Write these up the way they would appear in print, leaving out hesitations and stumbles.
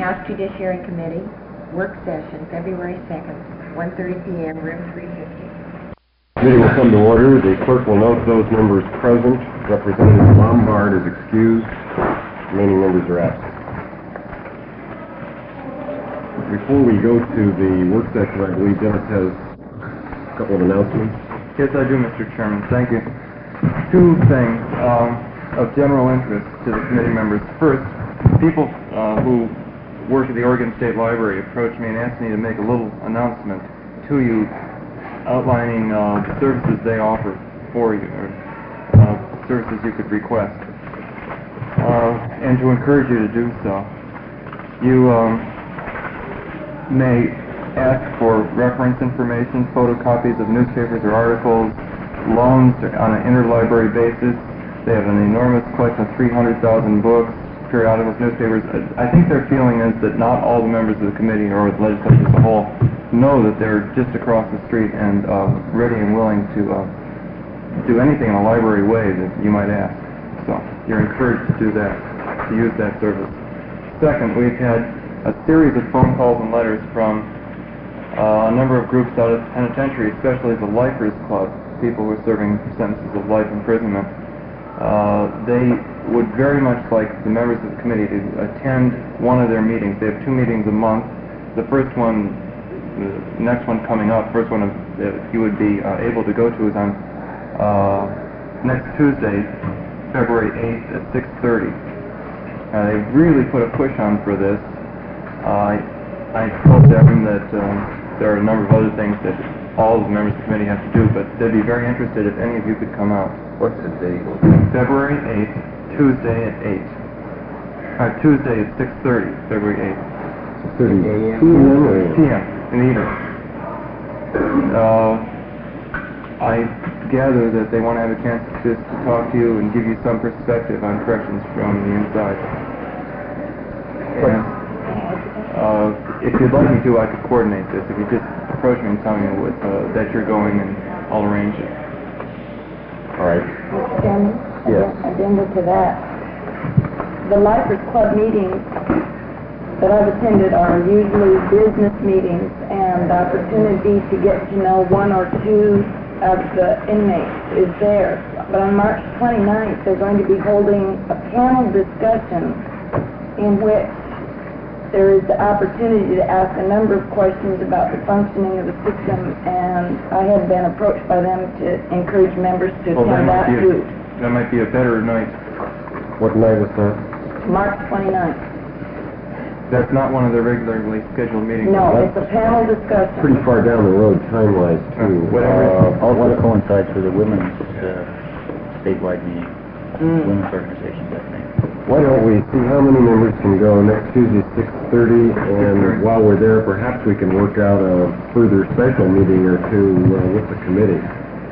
House Judiciary Committee, work session, February 2nd, 1:30 p.m., room 350. Meeting will come to order. The clerk will note those members present. Representative Lombard is excused. Remaining members are absent. Before we go to the work session, I believe Dennis has a couple of announcements. Yes, I do, Mr. Chairman. Thank you. Two things of general interest to the committee members. First, people who work at the Oregon State Library approached me and asked me to make a little announcement to you outlining the services they offer for you, or services you could request, and to encourage you to do so. You may ask for reference information, photocopies of newspapers or articles, loans on an interlibrary basis. They have an enormous collection of 300,000 books, periodicals, newspapers. I think their feeling is that not all the members of the committee or the legislature as a whole know that they're just across the street and ready and willing to do anything in a library way that you might ask. So you're encouraged to do that, to use that service. Second, we've had a series of phone calls and letters from a number of groups out of the penitentiary, especially the Lifers Club, people who are serving sentences of life imprisonment. They would very much like the members of the committee to attend one of their meetings. They have 2 meetings a month. The first one, the next one coming up, first one that you would be able to go to is on next Tuesday, February 8th at 6:30. They really put a push on for this. I told them that there are a number of other things that all of the members of the committee have to do, but they'd be very interested if any of you could come out. What's the date? February 8th, Tuesday at 8. Tuesday at 6:30, February 8th. 6:30 a.m. p.m. in the evening. I gather that they want to have a chance just to talk to you and give you some perspective on corrections from the inside. And if you'd like me to, I could coordinate this. If you just approach me and tell me that you're going, and I'll arrange it. All right. Mr. Chairman, Yes. addenda to that. The Lifers Club meetings that I've attended are usually business meetings, and the opportunity to get to know 1 or 2 of the inmates is there. But on March 29th, they're going to be holding a panel discussion in which there is the opportunity to ask a number of questions about the functioning of the system, and I have been approached by them to encourage members to attend that too. That might be a better night. What night is that? March 29th. That's not one of the regularly scheduled meetings. No, it's a panel discussion. Pretty far down the road time-wise, too. Also coincides with the women's statewide meeting. Women's organizations, I think. Why don't we see how many members can go next Tuesday, 6:30, and while we're there, perhaps we can work out a further special meeting or two with the committee.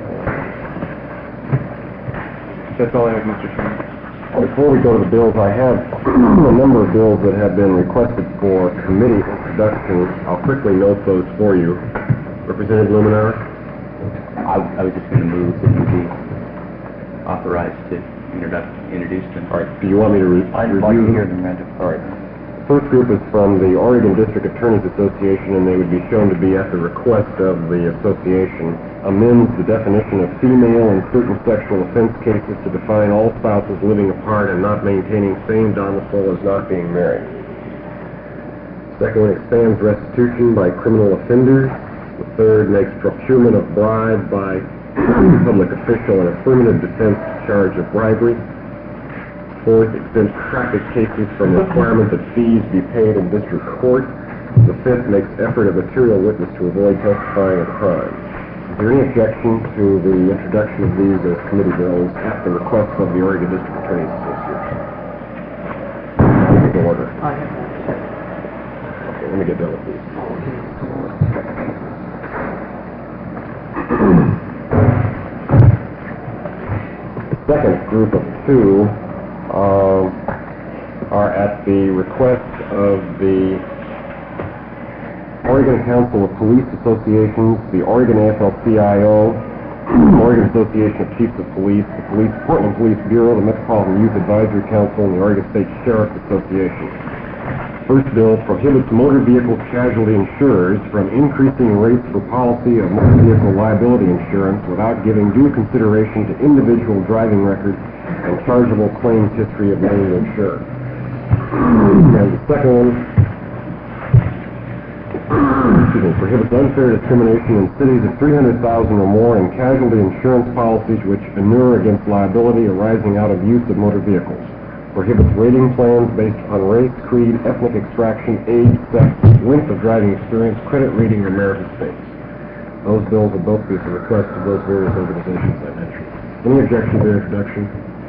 That's all I have, Mr. Chairman. Before we go to the bills, I have a number of bills that have been requested for committee introduction. I'll quickly note those for you. Representative Luminauer? I was just going to move that you be authorized to introduce them. All right. Do you want me to I'd review? like to hear them read. All right. The first group is from the Oregon District Attorneys Association, and they would be shown to be at the request of the association. Amends the definition of female in certain sexual offense cases to define all spouses living apart and not maintaining same domicile as not being married. Second one expands restitution by criminal offenders. The third makes procurement of bribe by public official an affirmative defense charge of bribery. Fourth, exempts traffic cases from requirement that fees be paid in district court. The fifth makes effort of material witness to avoid testifying at crime. Is there any objection to the introduction of these as committee bills at the request of the Oregon District Attorneys Association? Take order. Okay, let me get done with these. The second group of 2 are at the request of the Oregon Council of Police Associations, the Oregon AFL-CIO, Oregon Association of Chiefs of Police, the Portland Police Bureau, the Metropolitan Youth Advisory Council, and the Oregon State Sheriff's Association. First bill prohibits motor vehicle casualty insurers from increasing rates for policy of motor vehicle liability insurance without giving due consideration to individual driving records and chargeable claims history of any insurer. And the second one prohibits unfair discrimination in cities of 300,000 or more in casualty insurance policies which inure against liability arising out of use of motor vehicles. Prohibits rating plans based on race, creed, ethnic extraction, age, sex, length of driving experience, credit rating, or marital status. Those bills will both be at the request of those various organizations I mentioned. Any objection to their introduction?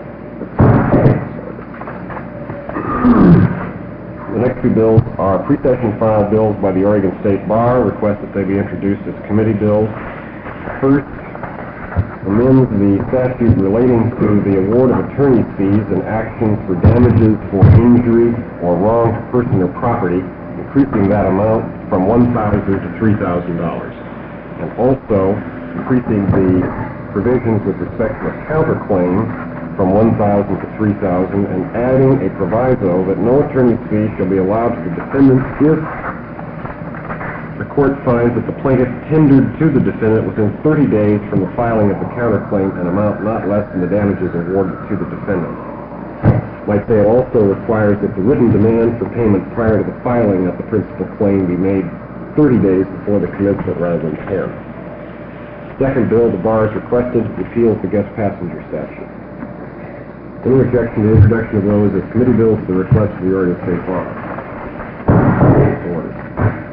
The next two bills are pre-session filed bills by the Oregon State Bar. Request that they be introduced as committee bills. First, amends the statute relating to the award of attorney's fees and actions for damages for injury or wrong to person or property, increasing that amount from $1,000 to $3,000. And also increasing the provisions with respect to a counterclaim from $1,000 to $3,000 and adding a proviso that no attorney's fees shall be allowed to the defendant if the court finds that the plaintiff tendered to the defendant within 30 days from the filing of the counterclaim an amount not less than the damages awarded to the defendant. Like say, it also requires that the written demand for payment prior to the filing of the principal claim be made 30 days before the commencement rather than 10. Second bill, the bar has requested repeal of the guest passenger statute. Any objection to the introduction of those as committee bills to the request of the Oregon State Bar? Order.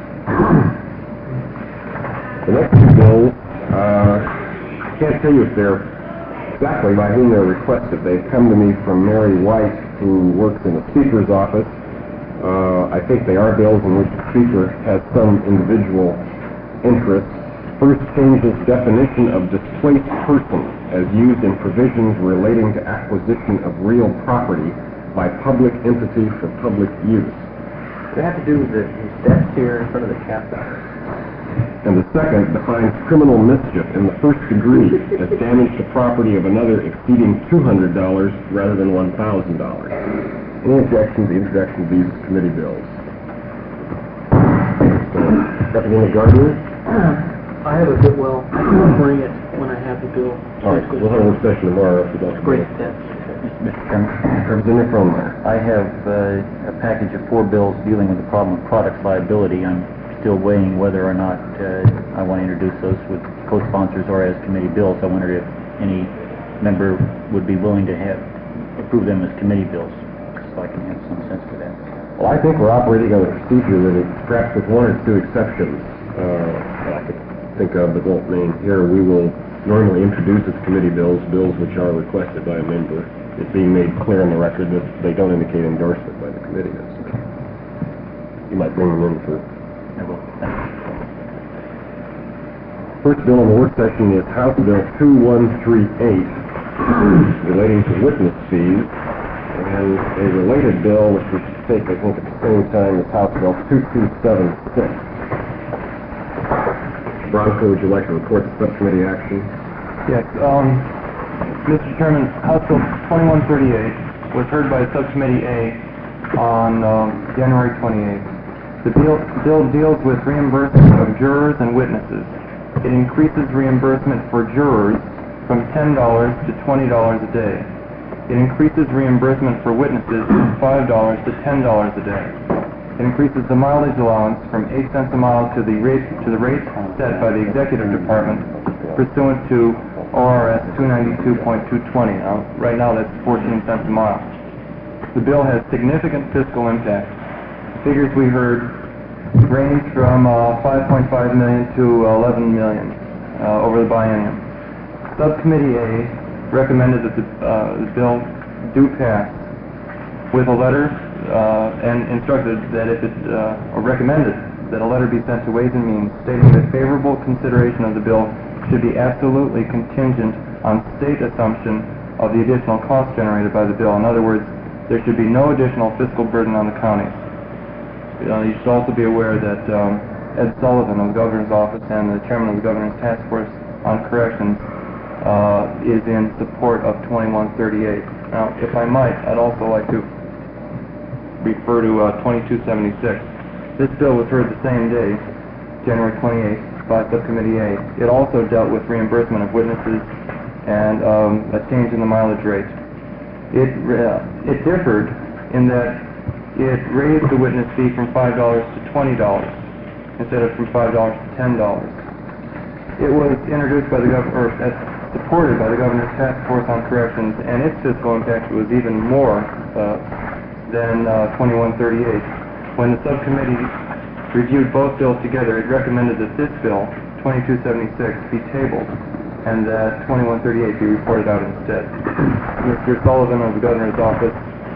The next two bills, I can't tell you if they're exactly by whom they're requested. They've come to me from Mary White, who works in the Speaker's office. I think they are bills in which the Speaker has some individual interest. First, changes definition of displaced person as used in provisions relating to acquisition of real property by public entity for public use. They have to do with the steps here in front of the captain. And the second defines criminal mischief in the first degree as damage to property of another exceeding $200 rather than $1,000. Any objection to the introduction of these committee bills? Representative Gardner? I have a good, well, I can bring it when I have the bill. All right, we'll have a work session tomorrow if you don't. Great, yeah. Mr. Chairman, Representative Frohnmeyer. I have a package of 4 bills dealing with the problem of product liability. I'm still weighing whether or not I want to introduce those with co-sponsors or as committee bills. I wondered if any member would be willing to approve them as committee bills, so I can have some sense of that. Well, I think we're operating on a procedure that is, perhaps with one or two exceptions that I could think of but won't name here, we will normally introduce as committee bills which are requested by a member. It's being made clear in the record that they don't indicate endorsement by the committee. You might bring them in for... I will. First bill in the work session is House Bill 2138 relating to witness fees, and a related bill which we should take, I think, at the same time as House Bill 2276. Bronco, would you like to report the subcommittee action? Yes, Mr. Chairman, House Bill 2138 was heard by Subcommittee A on January 28th. The bill deals with reimbursement of jurors and witnesses. It increases reimbursement for jurors from $10 to $20 a day. It increases reimbursement for witnesses from $5 to $10 a day. It increases the mileage allowance from 8 cents a mile to the rate set by the Executive Department pursuant to ORS 292.220. Now, right now that's 14 cents a mile. The bill has significant fiscal impact. The figures we heard range from 5.5 million to 11 million over the biennium. Subcommittee A recommended that the bill do pass with a letter and instructed that if it, or recommended that a letter be sent to Ways and Means stating that favorable consideration of the bill should be absolutely contingent on state assumption of the additional cost generated by the bill. In other words, there should be no additional fiscal burden on the counties. You should also be aware that Ed Sullivan of the Governor's Office and the Chairman of the Governor's Task Force on Corrections is in support of 2138. Now, if I might, I'd also like to refer to 2276. This bill was heard the same day, January 28th, by Subcommittee A. It also dealt with reimbursement of witnesses and a change in the mileage rate. It differed in that it raised the witness fee from $5 to $20 instead of from $5 to $10. It was introduced by the governor, supported by the Governor's Task Force on Corrections, and its fiscal impact was even more than 2138. When the subcommittee reviewed both bills together, it recommended that this bill, 2276, be tabled and that 2138 be reported out instead. Mr. Sullivan of the Governor's office,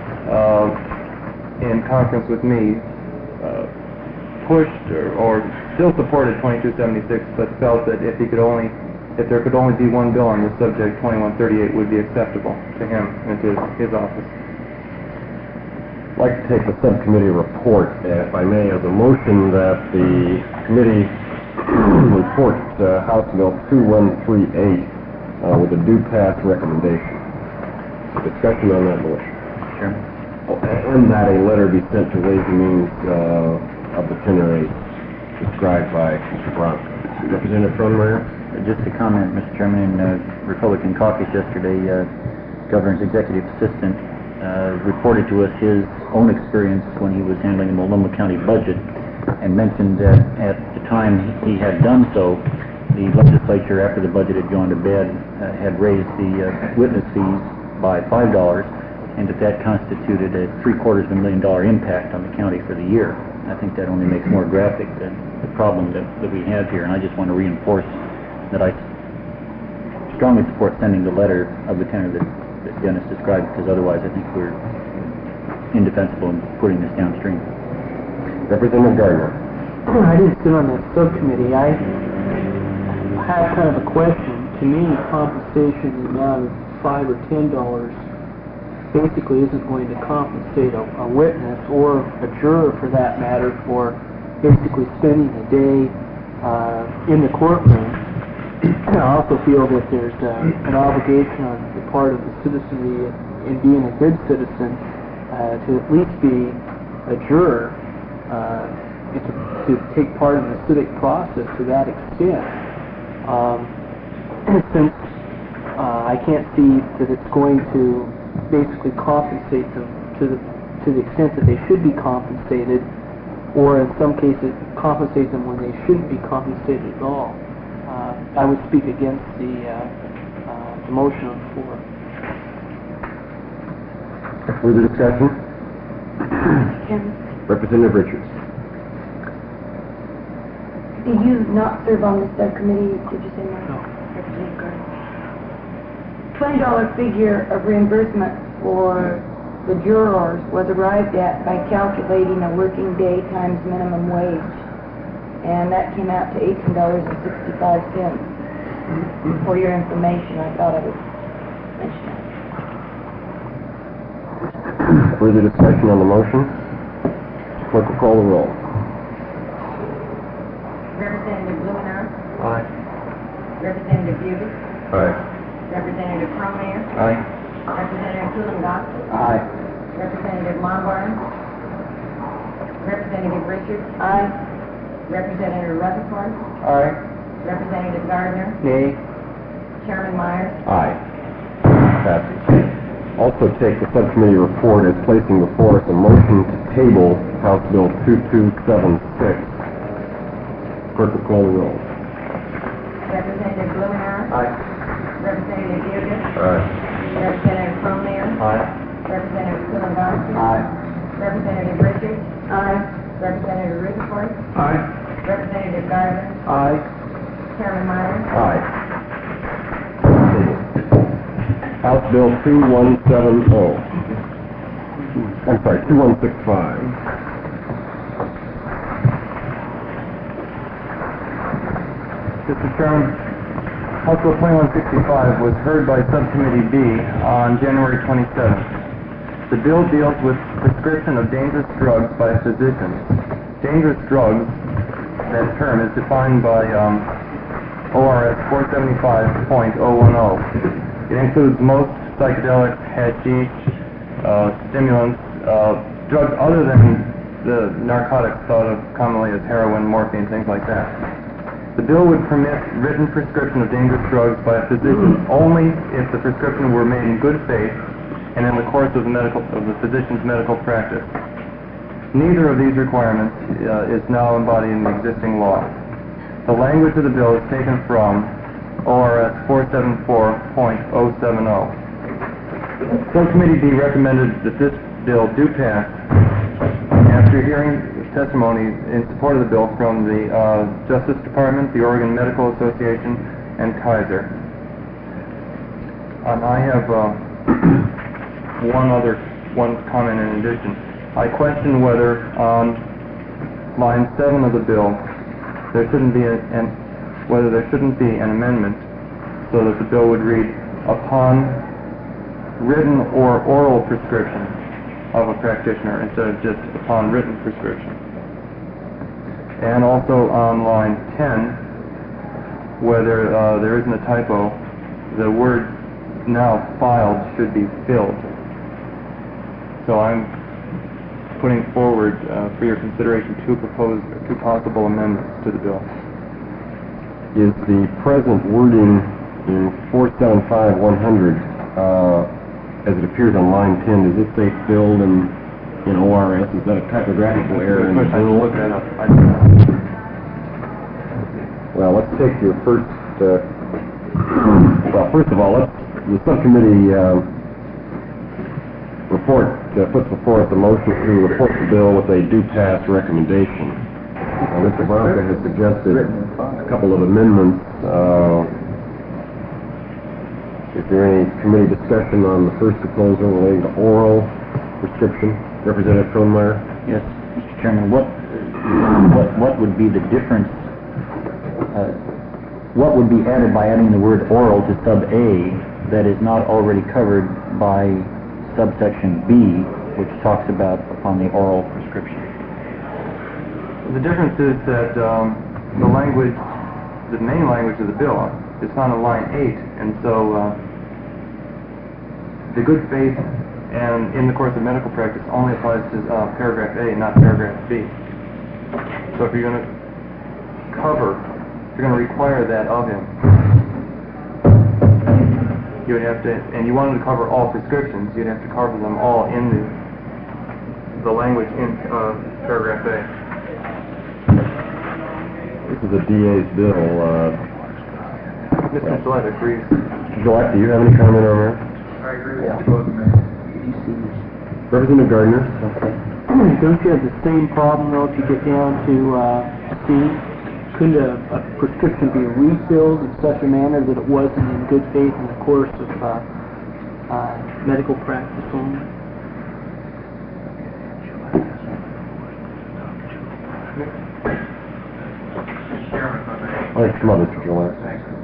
in conference with me, pushed or still supported 2276, but felt that if there could only be one bill on this subject, 2138 would be acceptable to him and to his office. I'd like to take the subcommittee report, if I may, as a motion that the committee report House Bill 2138 with a due pass recommendation. Discussion on that motion. Sure. And that a letter be sent to Ways and Means of the tenor described by Mr. Bronco. Representative Frohnmayer? Just a comment, Mr. Chairman, in Republican caucus yesterday, Governor's executive assistant reported to us his own experience when he was handling the Multnomah County budget and mentioned that at the time he had done so, the legislature, after the budget had gone to bed, had raised the witness fees by $5, and that constituted a $750,000 impact on the county for the year. I think that only makes more graphic the problem that we have here, and I just want to reinforce that I strongly support sending the letter of the tenor that Dennis described, because otherwise I think we're indefensible in putting this downstream. Representative Gardner? I didn't sit on that subcommittee. I have kind of a question. To me, compensation in the amount of $5 or $10 basically isn't going to compensate a witness or a juror, for that matter, for basically spending a day in the courtroom. I also feel that there's an obligation on the part of the citizenry in being a good citizen to at least be a juror, to take part in the civic process to that extent. Since I can't see that it's going to basically compensate them to the extent that they should be compensated, or in some cases compensate them when they shouldn't be compensated at all. I would speak against the motion on the floor. Further discussion? Representative Richards? Do you not serve on the subcommittee? Did you say no? No. Representative Gardner. $20 figure of reimbursement for the jurors was arrived at by calculating a working day times minimum wage, and that came out to $18.65. For your information, I thought I would mention that. Further discussion on the motion? Clerk will call the roll. Representative Blumenauer. Aye. Representative Buvis. Aye. Representative Frohnmayer. Aye. Representative Kuhlenbach. Aye. Representative Monbarn. Representative Richards. Aye. Representative Rutherford. Aye. Representative Gardner. Nay. Chairman Myers. Aye. Passes. Also take the subcommittee report as placing before us a motion to table House Bill 2276. Clerk will call the roll. Representative Blumenauer. Aye. Representative Buvis. Aye. Representative Frohnmayer. Aye. Representative Kuhlenbach. Aye. Representative Richards. Aye. Representative Rutherford. Aye. Representative Gardner. Aye. Chairman Myers. Aye. House Bill 2170. I'm sorry, 2165. Mr. Chairman, House Bill 2165 was heard by Subcommittee B on January 27th. The bill deals with prescription of dangerous drugs by physicians. Dangerous drugs, that term is defined by ORS 475.010. It includes most psychedelics, hashish, stimulants, drugs other than the narcotics thought of commonly as heroin, morphine, things like that. The bill would permit written prescription of dangerous drugs by a physician only if the prescription were made in good faith and in the course of the physician's medical practice. Neither of these requirements is now embodied in the existing law. The language of the bill is taken from ORS 474.070. Subcommittee B recommended that this bill do pass after hearing testimony in support of the bill from the Justice Department, the Oregon Medical Association, and Kaiser. I have one comment in addition. I question whether on line 7 of the bill there shouldn't be whether there shouldn't be an amendment so that the bill would read upon written or oral prescription of a practitioner instead of just upon written prescription. And also on line 10, whether there isn't a typo, the word now filed should be filled. So I'm putting forward for your consideration two possible amendments to the bill. Is the present wording in 475-100, as it appears on line 10, does it say filled in ORS? Is that a typographical error in the I will bill? look that up. Well, let's take your first, well, first of all, the subcommittee report puts before us a motion to report the bill with a do-pass recommendation. Mr. Bronca has suggested a couple of amendments. Is there any committee discussion on the first proposal relating to oral prescription? Representative Kronmeyer? Yes, Mr. Chairman, what would be the difference, what would be added by adding the word oral to sub A that is not already covered by subsection B, which talks about upon the oral prescription? The difference is that the main language of the bill is found on line 8, and so the good faith and in the course of medical practice only applies to paragraph A, not paragraph B. So if you're going to require that of him, you would have to, and you wanted to cover all prescriptions, you'd have to cover them all in the language in paragraph A. This is a DA's bill. Mr. Gillette agrees. Gillette, do you have any comment on that? I agree with both men. Representative Gardner? Okay. Don't you have the same problem though if you get down to C? Couldn't a prescription be refilled in such a manner that it wasn't in good faith in the course of medical practice only? All right, come on, Mr. Gillette.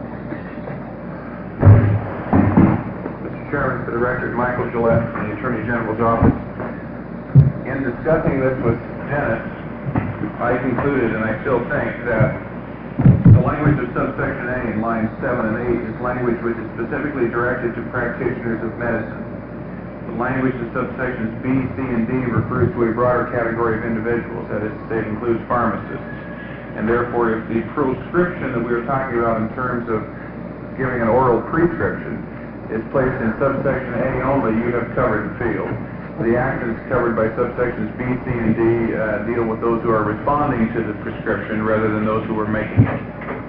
Mr. Chairman, for the record, Michael Gillette from the Attorney General's office. In discussing this with Dennis, I concluded, and I still think, that the language of subsection A in lines 7 and 8 is language which is specifically directed to practitioners of medicine. The language of subsections B, C, and D refers to a broader category of individuals, that is to say, it includes pharmacists. And therefore, if the prescription that we were talking about in terms of giving an oral prescription is placed in subsection A only, you have covered the field. The actions covered by subsections B, C, and D deal with those who are responding to the prescription rather than those who are making it.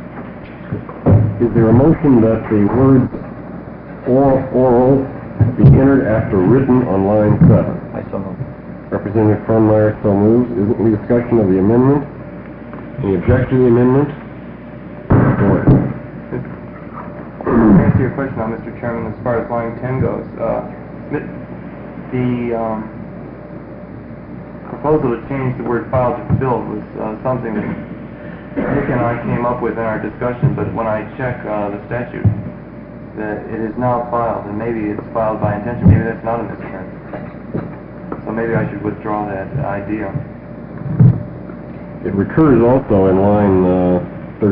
Is there a motion that the words oral be entered after written on line 7? I so move. Representative Kronmeyer so moves. Is there any discussion of the amendment? Any objection to the amendment? Go ahead. To answer your question now, Mr. Chairman, as far as line 10 goes, the proposal to change the word filed to filled was something that Nick and I came up with in our discussion, but when I check the statute, that it is now filed, and maybe it's filed by intention, maybe that's not a misprint. So maybe I should withdraw that idea. It recurs also in line 13.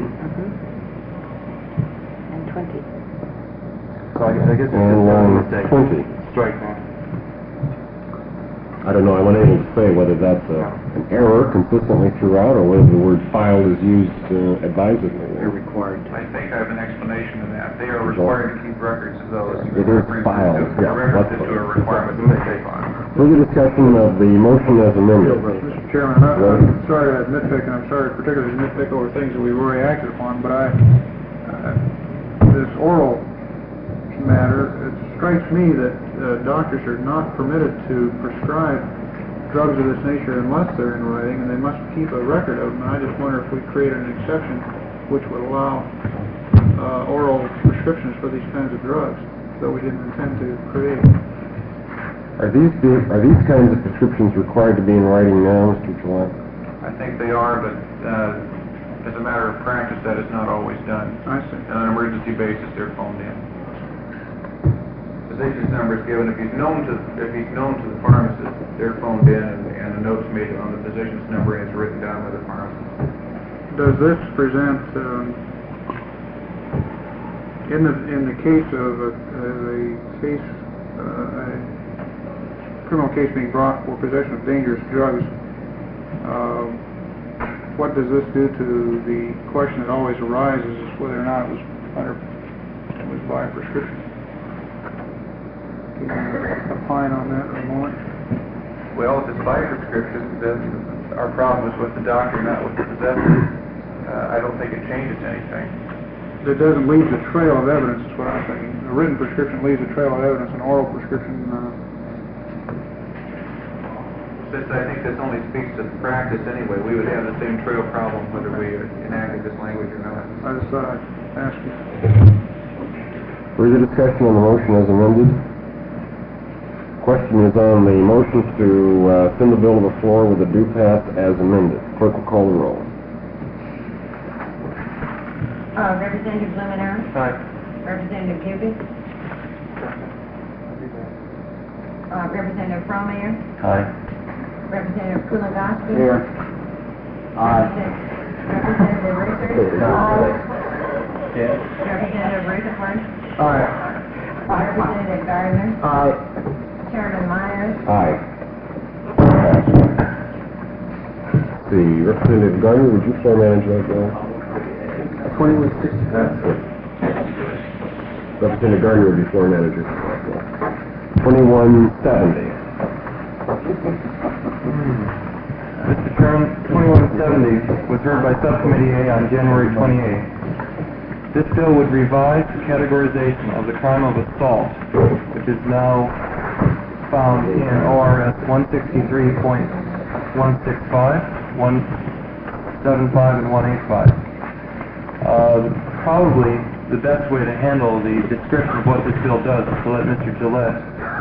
And 20. So I guess it's just And a line mistake. 20. Strike that. I don't know, I'm unable to say whether that's an error consistently throughout, or whether the word filed is used advisedly. They're required to. I think I have an explanation of that. They are required to keep records of those. It is filed, yeah. References to a requirement that they file. Further discussion of the motion as amended. Mr. Chairman, I'm sorry to nitpick, and I'm sorry particularly to nitpick over things that we've already acted upon, but this oral matter, it strikes me that doctors are not permitted to prescribe drugs of this nature unless they're in writing, and they must keep a record of them. And I just wonder if we created an exception which would allow oral prescriptions for these kinds of drugs that we didn't intend to create. Are these kinds of prescriptions required to be in writing now, Mr. Gillette? I think they are, but as a matter of practice, that is not always done. I see. On an emergency basis, they're phoned in. The business number is given. If he's known to the pharmacist, they're phoned in, and a note's made on the physician's number, and it's written down by the pharmacist. Does this present, in the case of a criminal case being brought for possession of dangerous drugs, what does this do to the question that always arises is whether or not it was by prescription? Can you opine on that for a moment? Well, if it's by prescription, then our problem is with the doctor, not with the possessor. I don't think it changes anything. It doesn't leave a trail of evidence, is what I'm thinking. A written prescription leaves a trail of evidence. An oral prescription, Since I think this only speaks to the practice anyway, we would have the same trail problem whether we enacted this language or not. I just thought I'd ask you. Further discussion on the motion as amended? Question is on the motion to send the bill to the floor with a due pass as amended. Clerk will call the roll. Representative Blumenauer. Aye. Representative Bubick. Representative Fromeyer. Aye. Representative Kulagowski. Here. Aye. Representative Richter. Aye. Yes. Representative Rutherford. Aye. Representative Gardner. Aye. Chairman Myers. Aye. The Representative Gardner, would you floor manage that bill? 2160. Representative Gardner would be floor manager. 2170. Mr. Chairman, 2170 was heard by Subcommittee A on January 28th. This bill would revise the categorization of the crime of assault, which is now found in ORS 163.165, 175, and 185. Probably the best way to handle the description of what this bill does is to let Mr. Gillette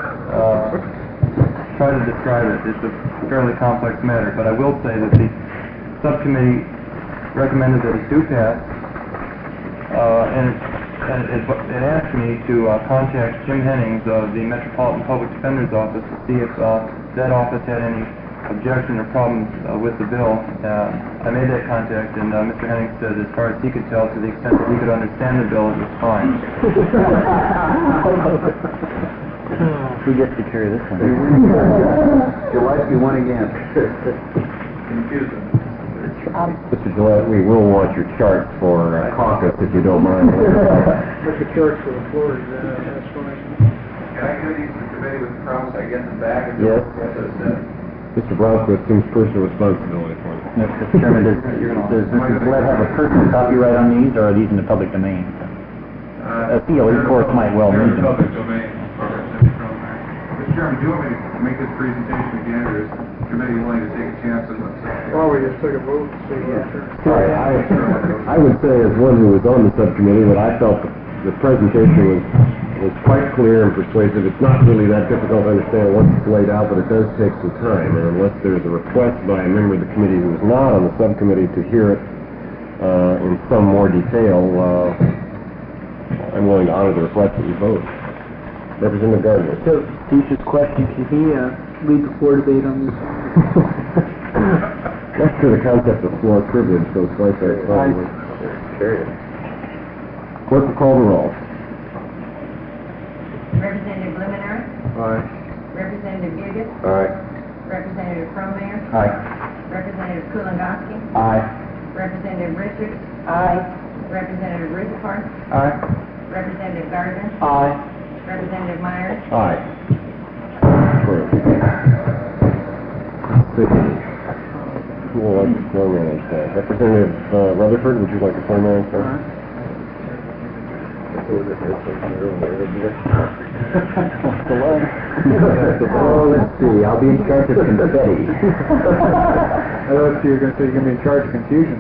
try to describe it. It's a fairly complex matter, but I will say that the subcommittee recommended that it do pass, and it asked me to contact Jim Hennings of the Metropolitan Public Defender's Office to see if that office had any objection or problems with the bill. I made that contact, and Mr. Hennings said, as far as he could tell, to the extent that he could understand the bill, it was fine. Who gets to carry this one? Gillespie won again. Confusing. Mr. Gillette, we will want your charts for caucus, if you don't mind. Mr. Church for the floor, that's fine. Can I give these to the committee with the promise I get them back? Yes. Mr. Bronco assumes personal responsibility for them. Mr. Chairman, does Mr. Gillette have a personal copyright on these, or are these in the public domain? A COE course might well need them. Public domain. Mr. Chairman, do you want me to make this presentation again, or is the committee willing to take a chance and let's Well, we just took a vote to see what Sorry, I would say as one who was on the subcommittee that I felt the presentation was quite clear and persuasive. It's not really that difficult to understand once it's laid out, but it does take some time. And unless there's a request by a member of the committee who is not on the subcommittee to hear it in some more detail, I'm willing to honor the request that you vote. Representative Gardner. So, teacher's question, can he lead the floor debate on this? That's to the concept of floor privilege, so it's right there. Clerk will call the roll. Representative Blumenauer. Aye. Representative Bubick. Aye. Representative Crozier, Aye. Representative Kulongoski, Aye. Representative Richards, Aye. Representative Rutherford, Aye. Representative Gardner, Aye. Representative Myers, Aye. Approved. Who will like to floor manage that? Representative Rutherford, would you like to floor manage that? Oh, let's see, I'll be in charge of confetti. I thought you were going to say you're going to be in charge of confusion.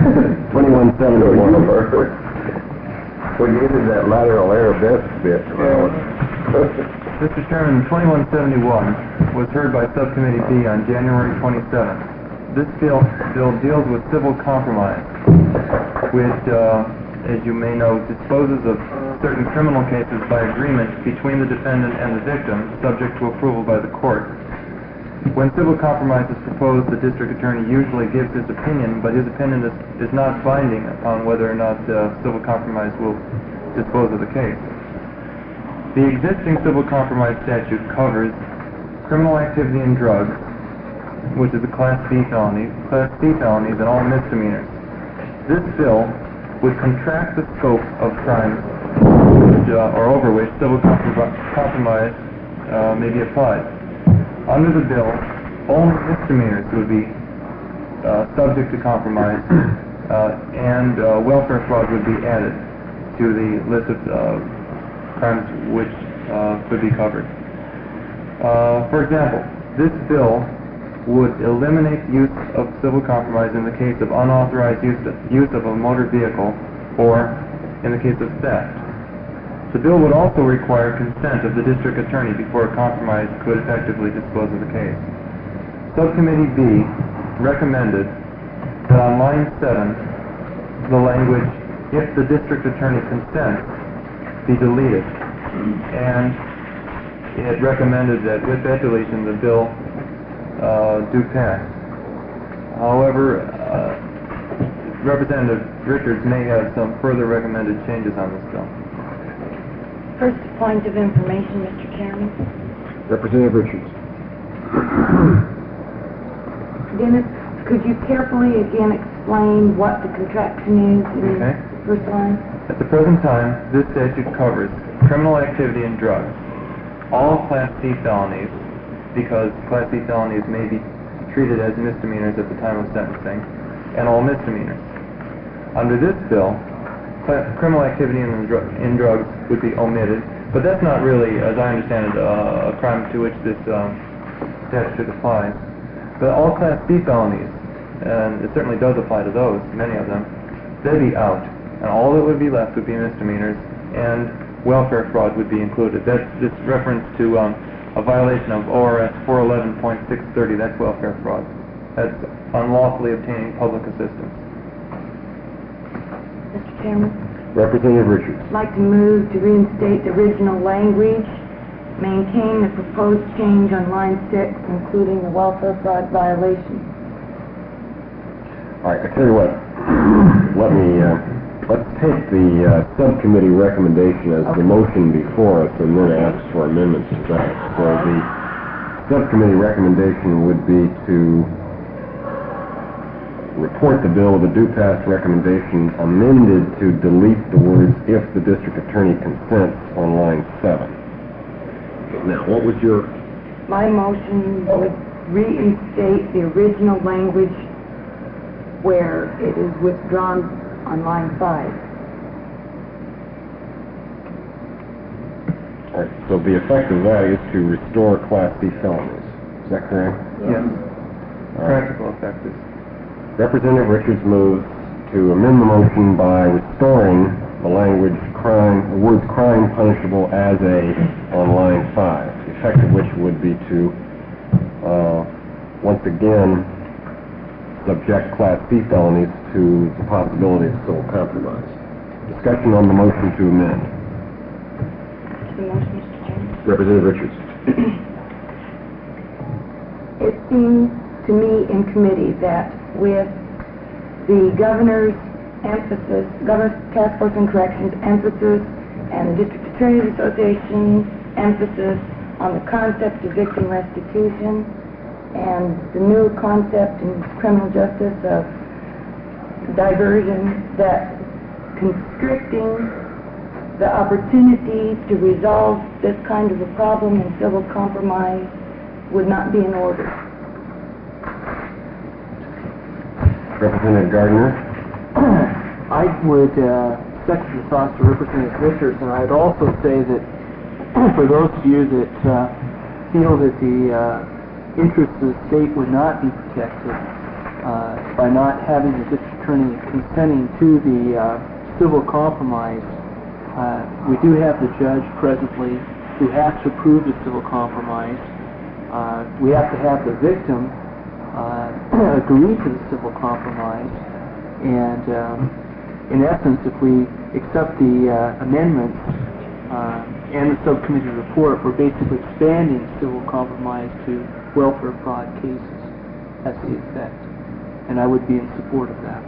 2171. When you get into that lateral arabesque bit, Mr. Chairman, 2171 was heard by Subcommittee B on January 27th. This bill deals with civil compromise, which, as you may know, disposes of certain criminal cases by agreement between the defendant and the victim, subject to approval by the court. When civil compromise is proposed, the district attorney usually gives his opinion, but his opinion is not binding upon whether or not civil compromise will dispose of the case. The existing civil compromise statute covers criminal activity and drugs, which is a Class B felony, Class C felonies, and all misdemeanors. This bill would contract the scope of crimes or over which civil compromise may be applied. Under the bill, only misdemeanors would be subject to compromise, and welfare fraud would be added to the list of crimes which could be covered. For example, this bill would eliminate use of civil compromise in the case of unauthorized use of a motor vehicle or in the case of theft. The bill would also require consent of the district attorney before a compromise could effectively dispose of the case. Subcommittee B recommended that on line 7, the language, "if the district attorney consents," be deleted. And it recommended that with that deletion, the bill do pass. However, Representative Richards may have some further recommended changes on this bill. First point of information, Mr. Chairman. Representative Richards. Dennis, could you carefully again explain what the contraction is in Okay. the first line? At the present time, this statute covers criminal activity and drugs, all Class C felonies, because Class C felonies may be treated as misdemeanors at the time of sentencing, and all misdemeanors. Under this bill, criminal activity in drugs would be omitted, but that's not really, as I understand it, a crime to which this statute applies. But all Class B felonies, and it certainly does apply to those, many of them, they'd be out, and all that would be left would be misdemeanors, and welfare fraud would be included. That's this reference to a violation of ORS 411.630, that's welfare fraud. That's unlawfully obtaining public assistance. Mr. Chairman, Representative Richards. I'd like to move to reinstate the original language, maintain the proposed change on line 6, including the welfare fraud violation. All right, I tell you what, let's take the subcommittee recommendation as the motion before us and then ask for amendments to that. So the subcommittee recommendation would be to report the bill with a due pass recommendation amended to delete the words "if the district attorney consents" on line 7. Now, what was your... My motion would reinstate the original language where it is withdrawn on line 5. All right, so the effect of that is to restore Class C felonies. Is that correct? Yes. All right. Practical effect is Representative Richards moves to amend the motion by restoring the language the words crime punishable as on line 5, the effect of which would be to once again subject Class C felonies to the possibility of civil compromise. Discussion on the motion to amend. The motion, Mr. Chairman. Representative Richards. It seems to me in committee that with the governor's emphasis, Governor's Task Force on Corrections emphasis, and the District Attorneys Association emphasis on the concept of victim restitution, and the new concept in criminal justice of diversion, that constricting the opportunity to resolve this kind of a problem in civil compromise would not be in order. Representative Gardner? I would second the thoughts of Representative Richards, and I'd also say that for those of you that feel that the interests of the state would not be protected by not having the district attorney consenting to the civil compromise, we do have the judge presently who has to approve the civil compromise. We have to have the victim agree to the civil compromise, and in essence, if we accept the amendments and the subcommittee report, we're basically expanding civil compromise to welfare fraud cases. That's the effect, and I would be in support of that.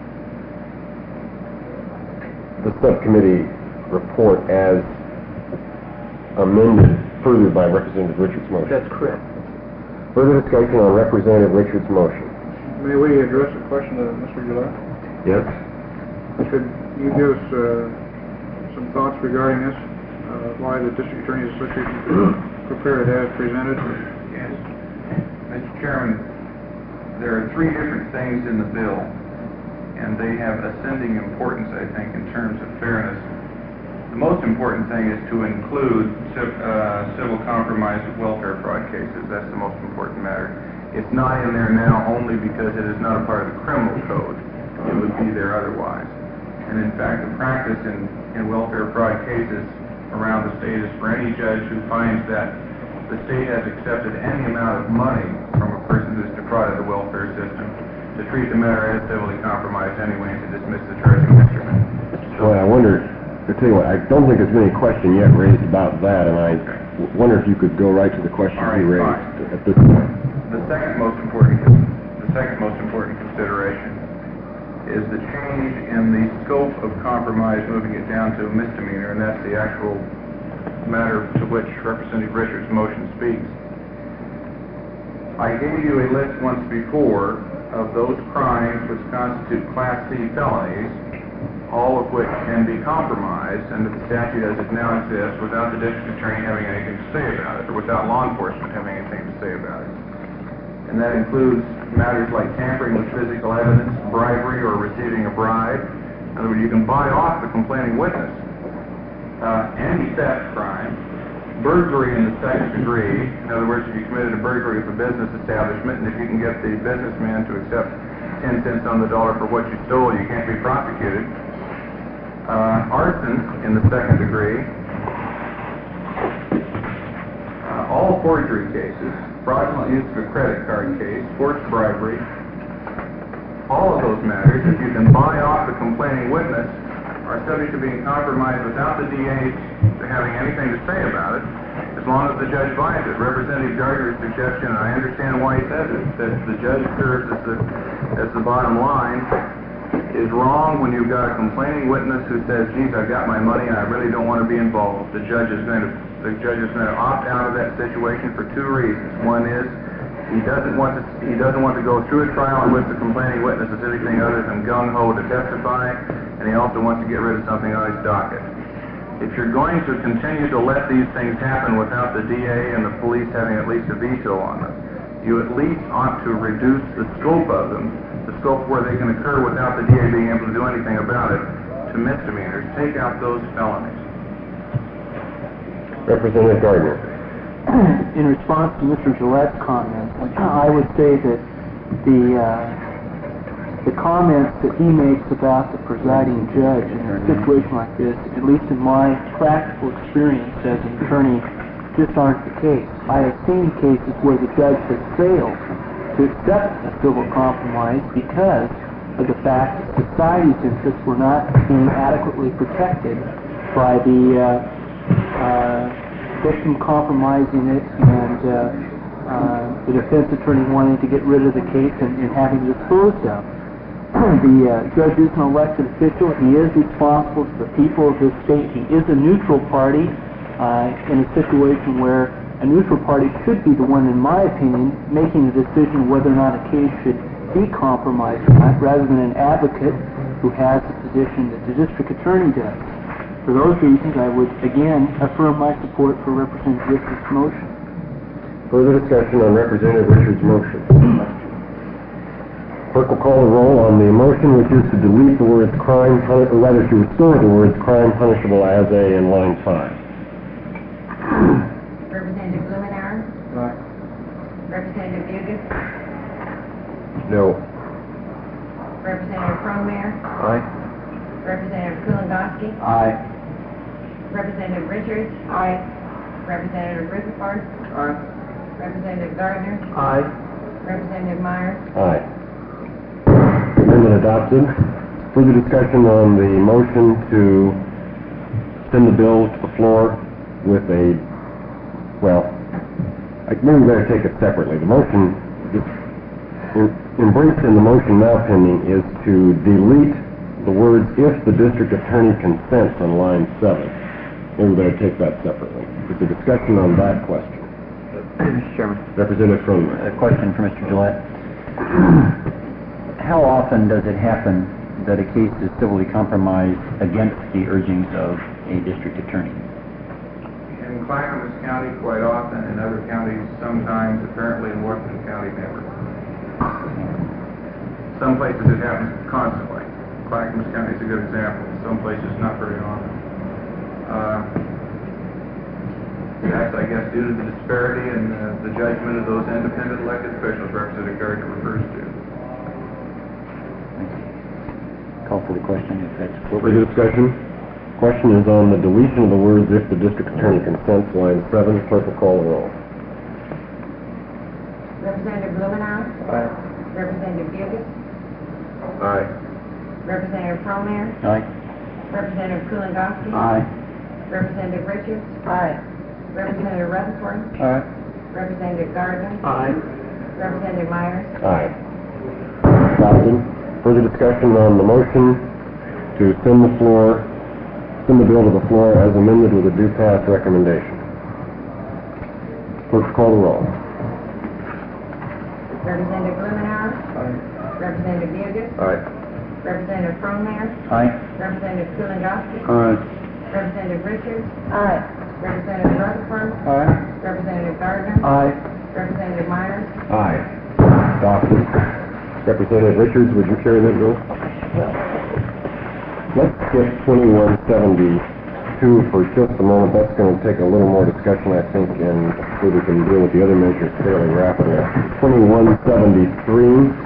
The subcommittee report as amended further by Representative Richards' motion. That's correct. Further discussion on Representative Richards' motion. May we address a question to Mr. Gillette? Yes? Could you give us some thoughts regarding this? Why the District Attorney's Association prepared it as presented? Yes. Mr. Chairman, there are three different things in the bill, and they have ascending importance, I think, in terms of fairness. The most important thing is to include civil compromise with welfare fraud cases. That's the most important matter. It's not in there now only because it is not a part of the criminal code. It would be there otherwise. And in fact, the practice in welfare fraud cases around the state is for any judge who finds that the state has accepted any amount of money from a person who's defrauded the welfare system to treat the matter as civilly compromised anyway and to dismiss the charging instrument. Well, I wonder, I tell you what, I don't think there's been any question yet raised about that, and I wonder if you could go right to the question he raised at this point. The second most important consideration is the change in the scope of compromise, moving it down to a misdemeanor, and that's the actual matter to which Representative Richards' motion speaks. I gave you a list once before of those crimes which constitute Class C felonies, all of which can be compromised under the statute as it now exists without the district attorney having anything to say about it, or without law enforcement having anything to say about it. And that includes matters like tampering with physical evidence, bribery, or receiving a bribe. In other words, you can buy off the complaining witness. Anti-theft crime, burglary in the second degree. In other words, if you committed a burglary of a business establishment, and if you can get the businessman to accept 10 cents on the dollar for what you stole, you can't be prosecuted. Arson in the second degree. All forgery cases, fraudulent use of a credit card case, forced bribery, all of those matters, if you can buy off the complaining witness, are subject to being compromised without the DA having anything to say about it, as long as the judge buys it. Representative Gardner's suggestion, and I understand why he says it, that the judge serves as the bottom line, is wrong when you've got a complaining witness who says, geez, I've got my money and I really don't want to be involved. The judge is going to opt out of that situation for two reasons. One is he doesn't want to go through a trial in which the complaining witness is anything other than gung-ho to testify, and he also wants to get rid of something on his docket. If you're going to continue to let these things happen without the DA and the police having at least a veto on them, you at least ought to reduce the scope of them, the scope where they can occur without the DA being able to do anything about it, to misdemeanors. Take out those felonies. Representative Gardner. In response to Mr. Gillette's comments, I would say that the comments that he makes about the presiding judge in a situation like this, at least in my practical experience as an attorney, just aren't the case. I have seen cases where the judge has failed to accept a civil compromise because of the fact that society's interests were not being adequately protected by the victim compromising it and the defense attorney wanting to get rid of the case and having it disposed of. The judge is an elected official. He is responsible to the people of his state. He is a neutral party in a situation where a neutral party should be the one, in my opinion, making the decision whether or not a case should be compromised or not, rather than an advocate who has the position that the district attorney does. For those reasons, I would again affirm my support for Representative Richards' motion. Further discussion on Representative Richards' motion. Clerk will call the roll on the motion, which is to delete the words crime, or rather to restore the words crime punishable as a in line 5. Representative Blumenauer. Aye. Representative Dugas. No. Representative Cronmeyer. Aye. Representative Kulongoski. Aye. Representative Richards. Aye. Representative Rutherford. Aye. Representative Gardner. Aye. Representative Myers. Aye. Amendment adopted. Further discussion on the motion to send the bill to the floor with a, well, maybe we better take it separately. The motion, embraced in the motion now pending, is to delete the words if the district attorney consents on line 7. Maybe we better take that separately. It's a discussion on that question. Mr. Chairman. Representative Cronmeyer. A question for Mr. Gillette. How often does it happen that a case is civilly compromised against the urgings of a district attorney? In Clackamas County, quite often, in other counties, sometimes, apparently in Washington County, never. Some places it happens constantly. Clackamas County is a good example. Some places not very often. That's, I guess, due to the disparity in the judgment of those independent elected officials Representative Gardner refers to. Call for the question if that's Further appropriate. discussion? Question is on the deletion of the words if the district attorney consents, line 7. Clerk will call the roll. Representative Blumenauer. Aye. Representative Dugas. Aye. Representative Cronmeyer. Aye. Representative Kulongoski. Aye. Representative Richards. Aye. Representative Rutherford. Aye. Representative Gardner. Aye. Representative Myers. Aye. Adopted. Further discussion on the motion to send the bill to the floor as amended with a due pass recommendation. Clerk, call the roll. Representative Blumenauer. Aye. Representative Dugas. Aye. Representative Cronmeyer. Aye. Representative Kulongoski. Aye. Representative Richards. Aye. Representative Rutherford. Aye. Representative Gardner. Aye. Representative Myers. Aye. Adopted. Representative Richards, would you carry that bill? Let's get 2172 for just a moment. That's going to take a little more discussion, I think, and so we can deal with the other measures fairly rapidly. 2173.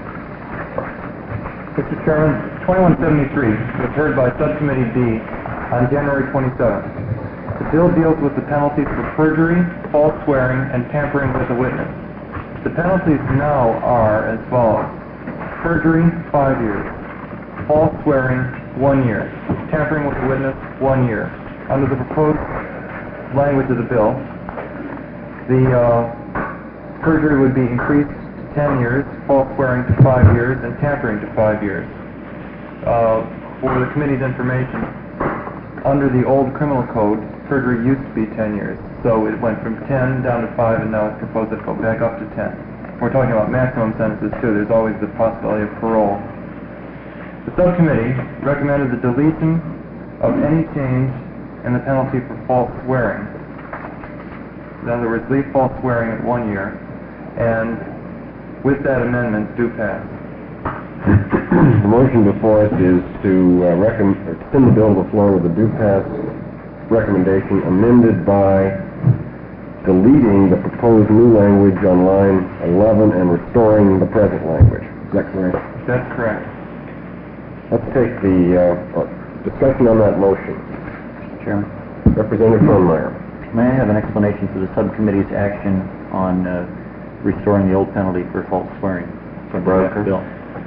Mr. Chairman, 2173 was heard by Subcommittee B on January 27th. The bill deals with the penalties for perjury, false swearing, and tampering with a witness. The penalties now are as follows. Perjury, 5 years. False swearing, 1 year. Tampering with a witness, 1 year. Under the proposed language of the bill, the perjury would be increased to 10 years, false swearing to 5 years, and tampering to 5 years. For the committee's information, under the old criminal code, perjury used to be 10 years. So it went from 10 down to 5, and now it's proposed to go back up to 10. We're talking about maximum sentences, too. There's always the possibility of parole. The subcommittee recommended the deletion of any change in the penalty for false swearing. In other words, leave false swearing at 1 year, and with that amendment, do pass. The motion before us is to send the bill to the floor with a due pass recommendation amended by deleting the proposed new language on line 11 and restoring the present language. Is that correct? That's correct. Let's take the discussion on that motion. Mr. Chairman. Representative Cronmeyer. May I have an explanation for the subcommittee's action on restoring the old penalty for false swearing from the bill?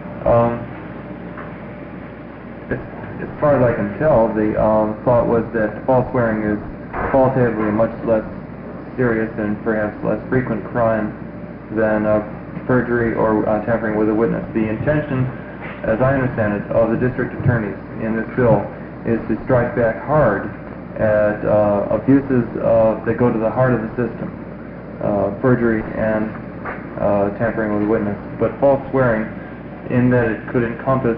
As far as I can tell, the thought was that false swearing is qualitatively a much less serious and perhaps less frequent crime than perjury or tampering with a witness. The intention, as I understand it, of the district attorneys in this bill is to strike back hard at abuses that go to the heart of the system, perjury and tampering with a witness. But false swearing, in that it could encompass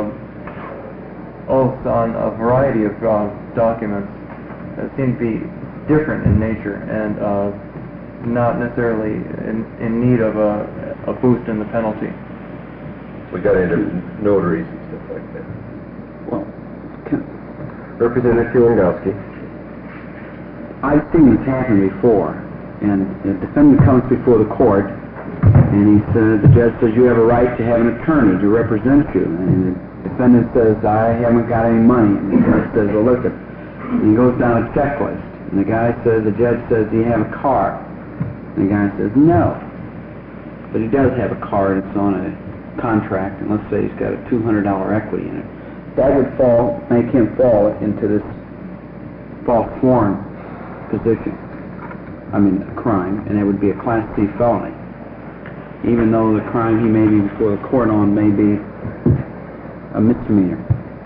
oaths on a variety of documents, seem to be different in nature and not necessarily in need of a boost in the penalty. We got into notaries and stuff like that. Well, Representative Kulongowski. I've seen this happen before, and the defendant comes before the court, and he says, the judge says, you have a right to have an attorney to represent you, and the defendant says, I haven't got any money, and the judge says, well, look, and he goes down a checklist, and the judge says, do you have a car? And the guy says, no, but he does have a car, and it's on a contract, and let's say he's got a $200 equity in it. That would make him fall into this false sworn position. I mean, a crime, and it would be a Class C felony. Even though the crime he may be before the court on may be a misdemeanor.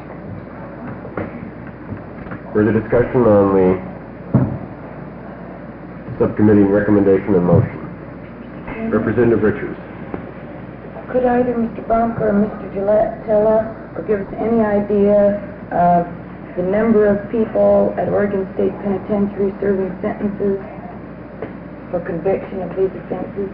Further discussion on the subcommittee recommendation and motion. Representative Richards. Could either Mr. Bunker or Mr. Gillette tell us or give us any idea of the number of people at Oregon State Penitentiary serving sentences for conviction of these offenses?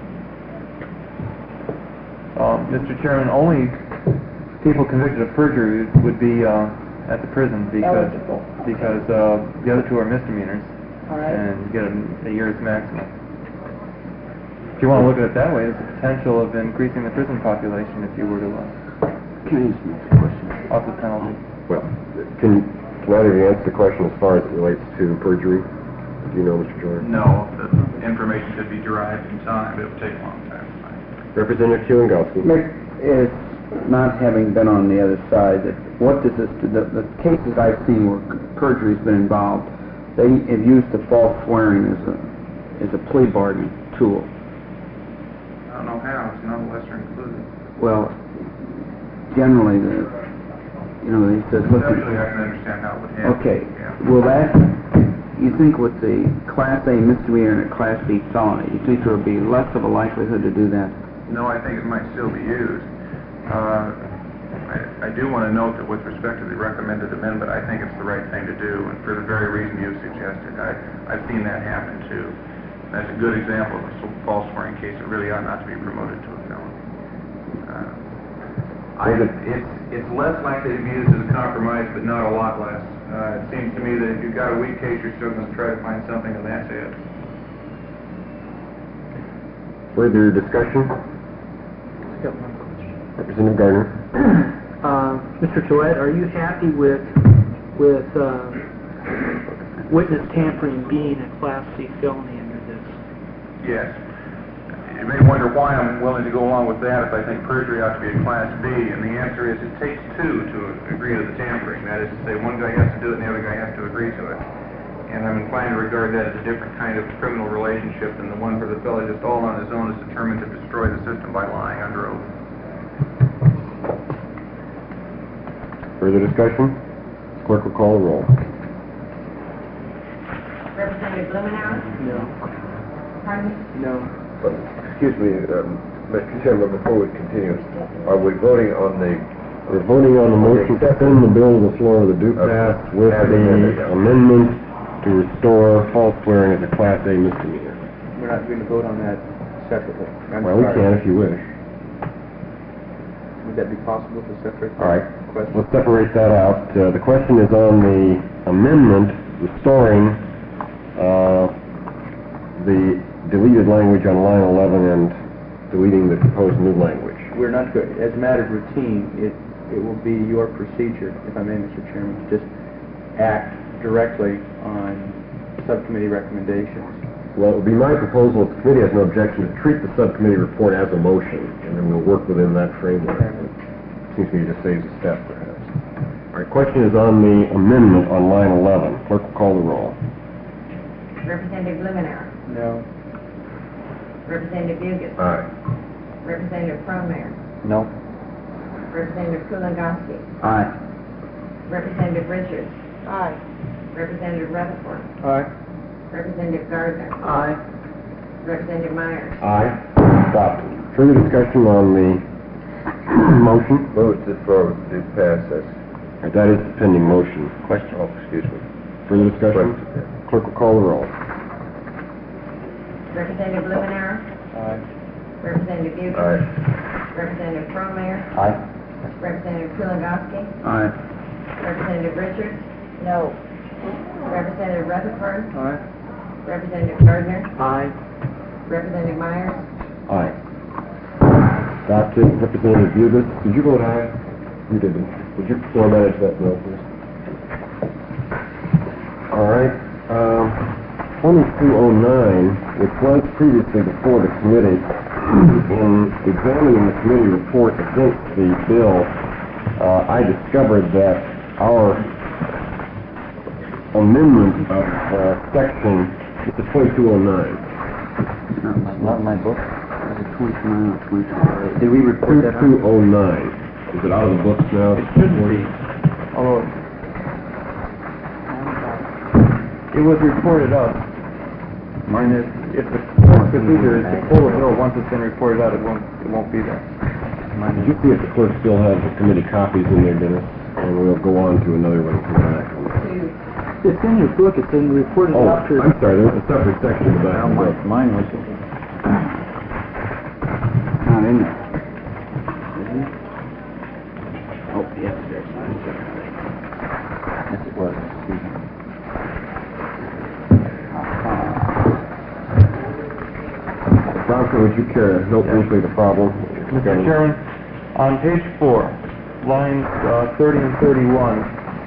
Mr. Chairman, only people convicted of perjury would be at the prison because the other two are misdemeanors. All right. And get a year's maximum. If you want to look at it that way, there's a potential of increasing the prison population if you were to Can I ask you a question? up the penalty. Well, can either of you answer the question as far as it relates to perjury? Do you know, Mr. Jordan? No, the information could be derived in time, but it would take a long time. Representative Kulongowski. It's not having been on the other side, that what does this, the cases I've seen where perjury's been involved, they have used the false swearing as a plea bargain tool. I don't know how, it's not a lesser included. Well, generally, he says, look, Conceptually, I can understand how it would happen. okay, Yeah. well you think with the Class A misdemeanor and a Class B felony, you think there would be less of a likelihood to do that? No, I think it might still be used. I do want to note that with respect to the recommended amendment, I think it's the right thing to do, and for the very reason you suggested. I've seen that happen too. That's a good example of a false swearing case that really ought not to be promoted to a felony. It's less likely to be used as a compromise, but not a lot less. It seems to me that if you've got a weak case, you're still going to try to find something, and that's it. Further discussion? Representative Gardner. Mr. Gillette, are you happy with witness tampering being a Class C felony under this? Yes. You may wonder why I'm willing to go along with that if I think perjury ought to be a Class B, and the answer is it takes two to agree to the tampering. That is to say, one guy has to do it and the other guy has to agree to it. And I'm inclined to regard that as a different kind of criminal relationship than the one where the fellow just all on his own is determined to destroy the system by lying under oath. Further discussion? Clerk will call the roll. Representative Blumenauer? No. Pardon me? No. Excuse me, Mr. Chairman, before we continue, are we voting on the... We're voting on the motion to send the bill to the floor of the Duke Pass with the amendment to restore false swearing as a Class A misdemeanor. We're not going to vote on that separately. Well, we can if you wish. Would that be possible to separate? All right. Let's separate that out. The question is on the amendment restoring the deleted language on line 11 and deleting the proposed new language. We're not good. As a matter of routine, it will be your procedure, if I may, Mr. Chairman, to just act directly on subcommittee recommendations. Well, it would be my proposal, if the committee has no objection, to treat the subcommittee report as a motion, and then we'll work within that framework. Seems to me it just saves a step, perhaps. All right, question is on the amendment on line 11. Clerk will call the roll. Representative Blumenauer? No. Representative Bugus? Aye. Representative Cronmeyer? No. Representative Kulongowski? Aye. Representative Richards? Aye. Representative Rutherford. Aye. Representative Gardner. Aye. Representative Myers. Aye. Adopted. Further discussion on the motion? Move to forward to pass as. That is the pending motion. Question. Oh, excuse me. Further discussion? Question. Clerk will call the roll. Representative Blumenauer. Aye. Representative Bugle. Aye. Representative Cronmeyer. Aye. Representative Kuligowski. Aye. Representative Richards. No. Representative Rutherford. Aye. Representative Gardner. Aye. Representative Myers. Aye. Adopted. Representative Bugis, did you vote aye? You didn't. Would you manage that bill, please? All right. 2209, which was previously before the committee, in examining the committee report against the bill, I discovered that our amendment of section, this is 2209. Not in my book. Did we report that? 2209. Is it out of the books now? It shouldn't be, although it was reported out. And if the procedure is to pull a bill once it's been reported out, it won't be there. Did you see if the clerk still has the committee copies in there, Dennis? And we'll go on to another one and come back. It's in your book, it's in reported Oh, after. I'm sorry, there was a separate section about the book. Mine was, Not in there. Isn't it? Oh, yes, there's mine. yes, it was, excuse me. Bronco, would you care to note briefly the problem? Mr. Chairman, on page 4, lines 30 and 31,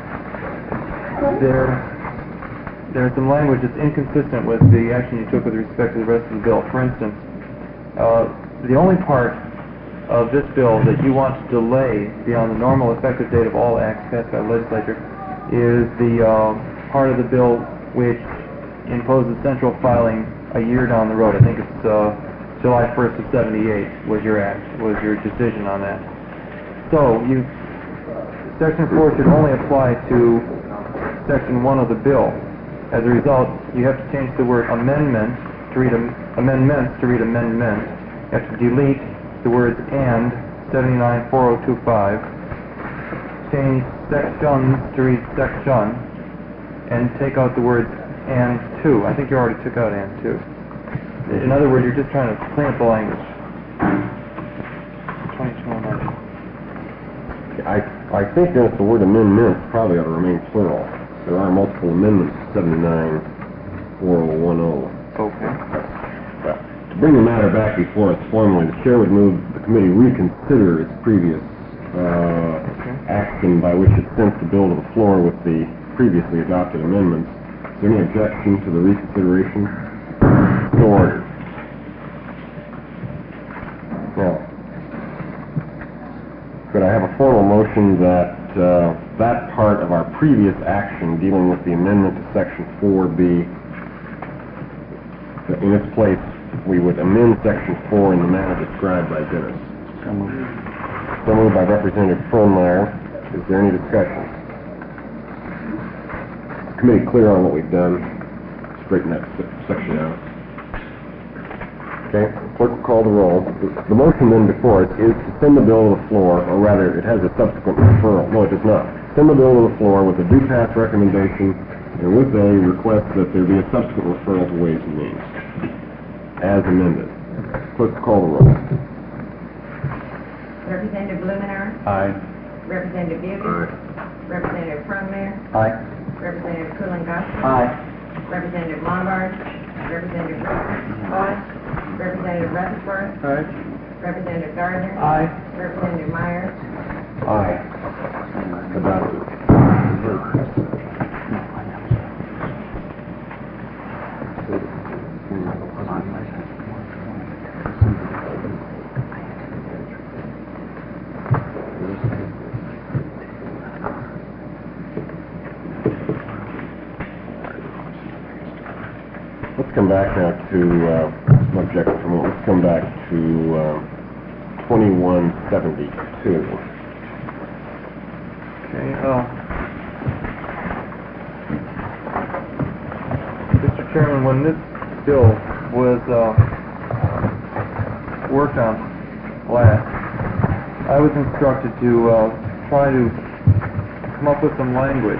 there's some language that's inconsistent with the action you took with respect to the rest of the bill. For instance, the only part of this bill that you want to delay beyond the normal effective date of all acts passed by the legislature is the part of the bill which imposes central filing a year down the road. I think it's July 1st of 78 was your decision on that. So Section 4 should only apply to Section 1 of the bill. As a result, you have to change the word amendment to read amendments to read amendment. You have to delete the words and 794025. Change sections to read section, and take out the words and two. I think you already took out and two. In other words, you're just trying to clean up the language. 2209. I think that the word amendments probably ought to remain plural. There are multiple amendments to 794010. Okay. To bring the matter back before us formally, the chair would move the committee reconsider its previous action by which it sent the bill to the floor with the previously adopted amendments. Is there any objection to the reconsideration? So ordered. Now, could I have a formal motion that that part of our previous action dealing with the amendment to Section 4B, that in its place we would amend Section 4 in the manner described by Dennis? So moved by Representative Frohnmeyer. Is there any discussion? Committee clear on what we've done? Straighten that section out. Okay, clerk will call the roll. The motion then before it is to send the bill to the floor, or rather, it has a subsequent referral. No, it does not. Send the bill to the floor with a due pass recommendation, and with a request that there be a subsequent referral to Ways and Means, as amended. Clerk will call the roll. Representative Blumenauer. Aye. Representative Bugle. Representative Cronmeyer. Aye. Representative Kuligowski. Aye. Representative Lombard. Representative Richards. Aye. Representative Rutherford. Aye. Representative Gardner. Aye. Representative Myers. Aye. Adopted. Let's come back now to, no objection from let's come back to 2172. Okay. Chairman, when this bill was worked on last, I was instructed to try to come up with some language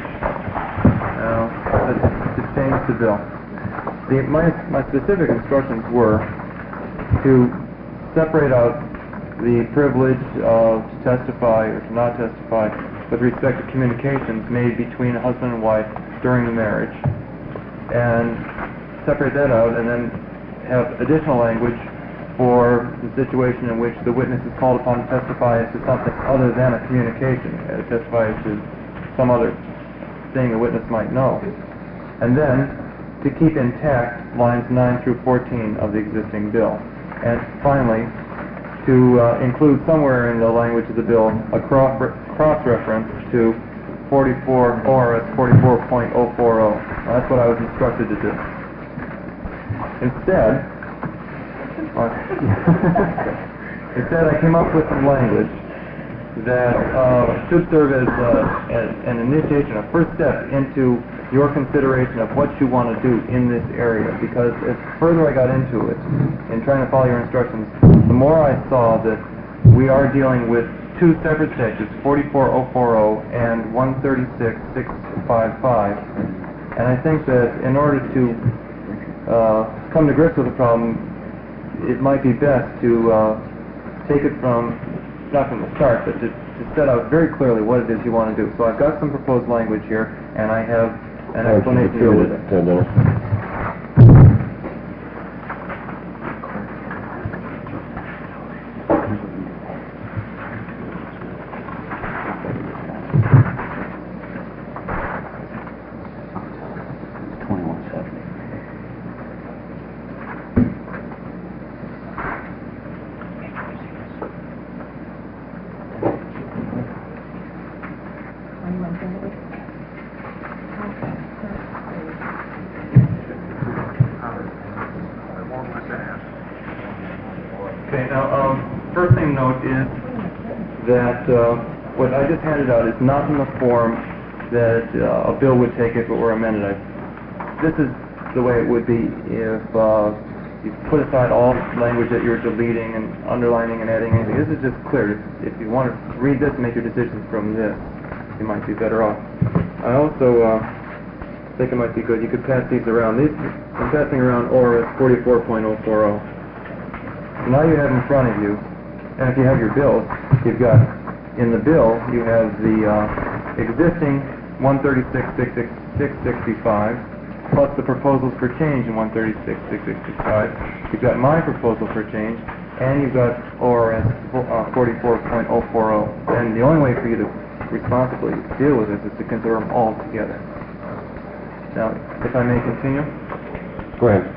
to change the bill. My specific instructions were to separate out the privilege to testify or to not testify with respect to communications made between a husband and wife during the marriage, and separate that out, and then have additional language for the situation in which the witness is called upon to testify as to something other than a communication, testify as to some other thing the witness might know. And then to keep intact lines 9 through 14 of the existing bill. And finally, to include somewhere in the language of the bill a cross-reference to 44 ORS 44.040. That's what I was instructed to do. Instead, I came up with some language that should serve as an initiation, a first step into your consideration of what you want to do in this area. Because as further I got into it, in trying to follow your instructions, the more I saw that we are dealing with two separate statutes, 44040 and 136655. And I think that in order to come to grips with the problem, it might be best to take it from, not from the start, but to set out very clearly what it is you want to do. So I've got some proposed language here, and I have an explanation of it. Dennis. Okay, now, first thing to note is that what I just handed out is not in the form that a bill would take if it were amended. This is the way it would be if you put aside all language that you're deleting and underlining and adding anything. This is just clear. If you want to read this and make your decisions from this, you might be better off. I also think it might be good. You could pass these around. I'm passing around ORS 44.040. Now you have in front of you, and if you have your bills, you've got, in the bill, you have the existing 136.665, plus the proposals for change in 136.665. You've got my proposal for change, and you've got ORS 44.040. And the only way for you to responsibly deal with this is to consider them all together. Now, if I may continue? Go ahead.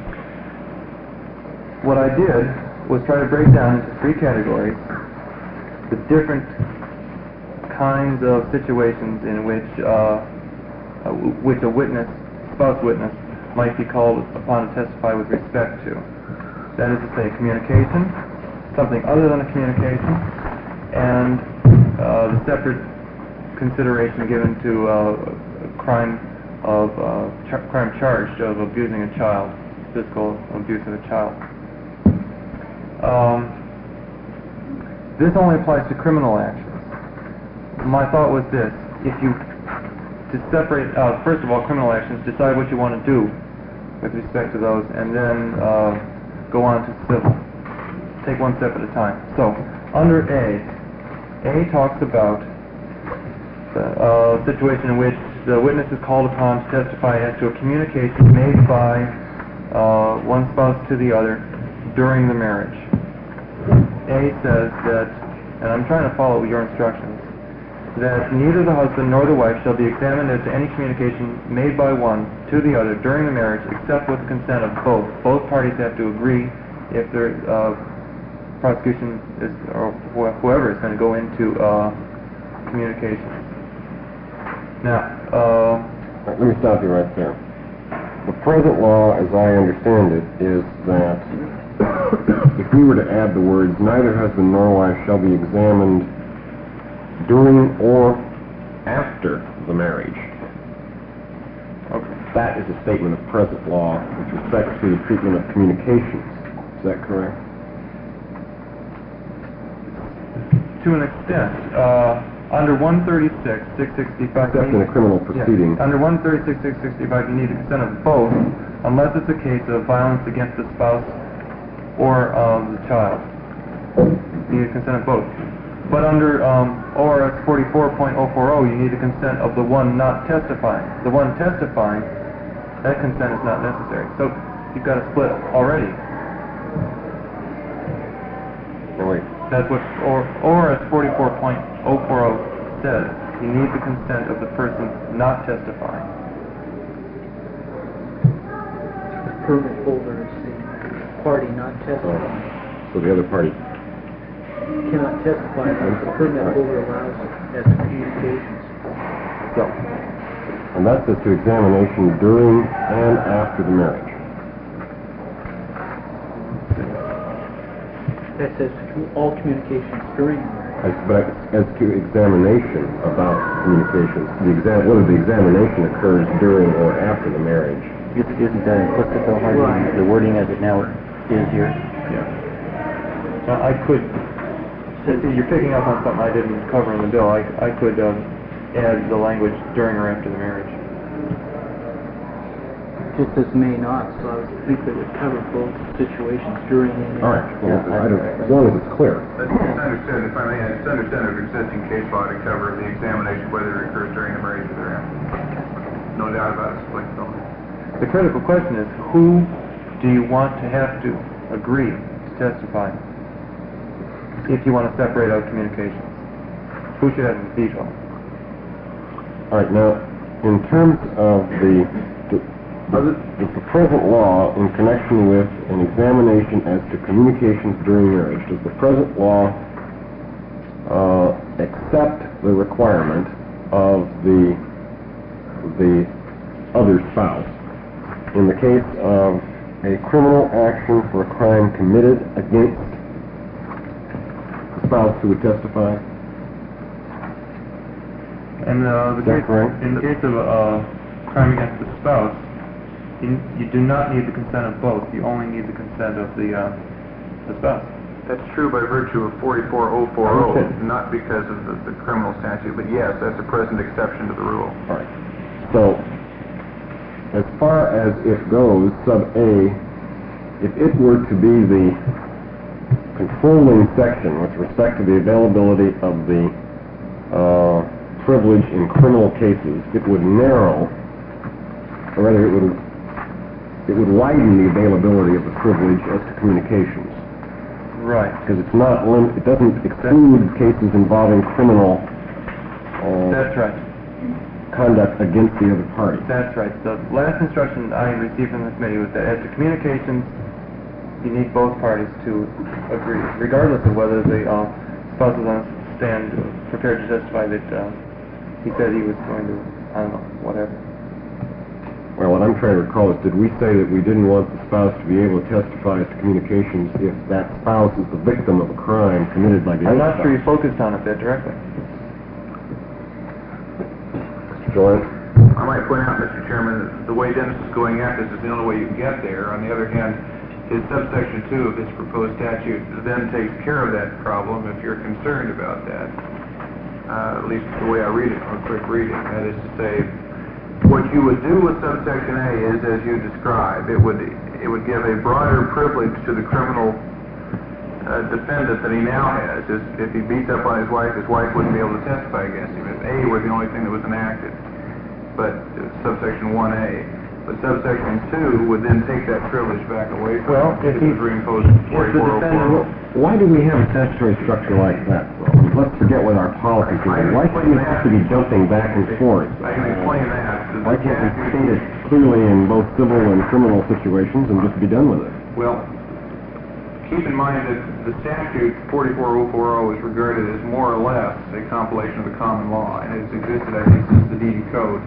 What I did was try to break down into three categories the different kinds of situations in which a witness, spouse witness, might be called upon to testify with respect to. That is to say, communication, something other than a communication, and the separate consideration given to a crime charged of abusing a child, physical abuse of a child. This only applies to criminal actions. My thought was this: to separate out, first of all, criminal actions, decide what you want to do with respect to those, and then go on to civil. Take one step at a time. So, under A talks about the situation in which the witness is called upon to testify as to a communication made by one spouse to the other during the marriage. A says that, and I'm trying to follow your instructions, that neither the husband nor the wife shall be examined as to any communication made by one to the other during the marriage except with the consent of both. Both parties have to agree if their prosecution is, or whoever is going to go into communication. Now, let me stop you right there. The present law, as I understand it, is that if we were to add the words, neither husband nor wife shall be examined during or after the marriage. okay. that is a statement of present law with respect to the treatment of communications. Is that correct? To an extent, under 136-665... Except in a criminal proceeding. Yes, under 136-665, you need the consent of both, unless it's a case of violence against the spouse or the child. You need the consent of both. But under ORS 44.040, you need the consent of the one not testifying. The one testifying, that consent is not necessary. So you've got a split already. No, wait. That's what ORS 44.040 says. You need the consent of the person not testifying. The permit holder is the party not testifying. So the other party. Cannot testify unless the permit holder allows it as communications. So, and that's as to examination during and after the marriage. That says all communications during the marriage. But as to examination about communications, whether the examination occurs during or after the marriage. Isn't that implicit though, Harvey? Right. The wording as it now is here? Yeah. Now, I could, you're picking up on something I didn't cover in the bill. I could add the language during or after the marriage. Just as may not, so I would think that would cover both situations during and All right. after. Well, as long as it's clear. It's understood, if I may, it's understood of existing case law to cover the examination whether it occurs during the marriage or thereafter. No doubt about its applicability. The critical question is, who do you want to have to agree to testify if you want to separate out communications? Who should have a veto? All right. Now, in terms of the present law in connection with an examination as to communications during marriage, does the present law accept the requirement of the other spouse in the case of a criminal action for a crime committed against the spouse who would testify? And in the case of a crime against the spouse, you do not need the consent of both. You only need the consent of the spouse. That's true by virtue of 44040, not because of the criminal statute, but yes, that's a present exception to the rule. All right. So, as far as it goes, sub A, if it were to be the controlling section with respect to the availability of the privilege in criminal cases, it would narrow, or rather it would widen the availability of the privilege as to communications. Right. Because it's not it doesn't exclude cases involving criminal That's right. conduct against the other party. That's right. The last instruction I received from the committee was that as to communications, you need both parties to agree, regardless of whether the spouse is on stand prepared to testify that he said he was going to, I don't know, whatever. Well, what I'm trying to recall is, did we say that we didn't want the spouse to be able to testify as to communications if that spouse is the victim of a crime committed by the I'm other not sure you spouse? focused on it that directly. Mr. Joy? I might point out, Mr. Chairman, that the way Dennis is going at this is the only way you can get there. On the other hand, his subsection 2 of his proposed statute then takes care of that problem if you're concerned about that. At least the way I read it from a quick reading. That is to say, what you would do with subsection A is as you describe. It would give a broader privilege to the criminal defendant that he now has. If he beats up on his wife wouldn't be able to testify against him. If A were the only thing that was enacted. But subsection 1A. But subsection 2 would then take that privilege back away from him. If he was reimposed 4404. Why do we have a statutory structure like that? Let's forget what our policies are. Why do we have to be jumping back and forth? I can explain that. Why can't we state it clearly in both civil and criminal situations and just be done with it? Well, keep in mind that the statute 44040 is regarded as more or less a compilation of the common law, and it's existed, I think, since the Deed Code.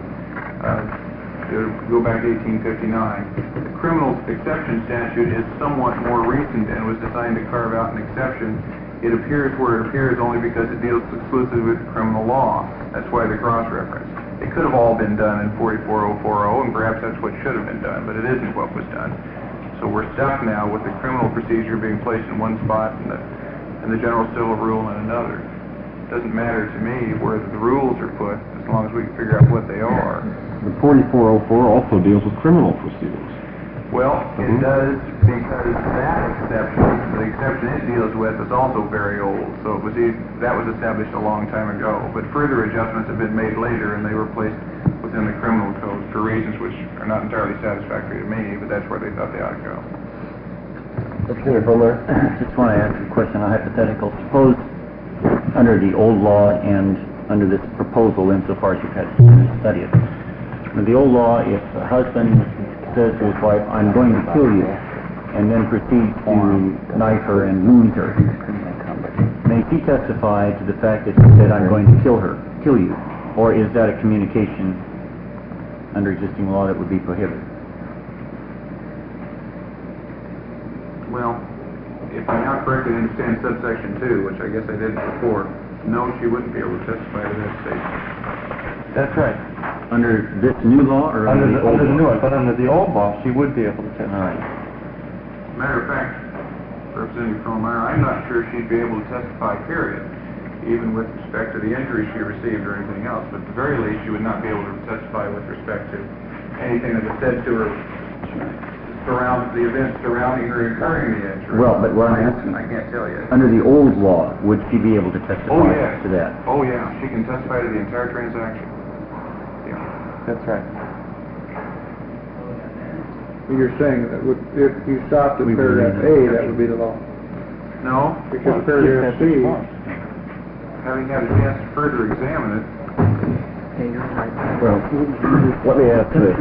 Go back to 1859. The criminal exception statute is somewhat more recent and was designed to carve out an exception. It appears where it appears only because it deals exclusively with criminal law. That's why the cross-reference. A could have all been done in 44040, and perhaps that's what should have been done, but it isn't what was done. So we're stuck now with the criminal procedure being placed in one spot and the general civil rule in another. It doesn't matter to me where the rules are put, as long as we can figure out what they are. The 4404 also deals with criminal proceedings. Well, it does, because that exception, the exception it deals with, is also very old. So it was that was established a long time ago. But further adjustments have been made later, and they were placed within the criminal code for reasons which are not entirely satisfactory to me, but that's where they thought they ought to go. Representative Homer? Just want to ask a question, a hypothetical. Suppose under the old law and under this proposal, insofar as you've had to study it, under the old law, if a husband says to his wife, I'm going to kill you, and then proceeds to knife her and wound her, may she testify to the fact that he said, I'm going to kill you? Or is that a communication under existing law that would be prohibited? Well, if I now correctly understand subsection 2, which I guess I did before, no, she wouldn't be able to testify to that statement. That's right. Under this new law or under the old Under the new law? one, but under the old law, she would be able to testify. All right. Matter of fact, Representative Krollmeyer, I'm not sure she'd be able to testify, period, even with respect to the injury she received or anything else. But at the very least, she would not be able to testify with respect to anything that was said to her around the events surrounding her incurring the injury. Well, but what I'm asking, I can't tell you. under the old law, would she be able to testify Oh, yes. to that? Oh, yeah, she can testify to the entire transaction. Yeah. That's right. You're saying that if you stopped at We paragraph believe A, that would be the law. No, Because paragraph C, having had a chance to further examine it, Well, let me ask this.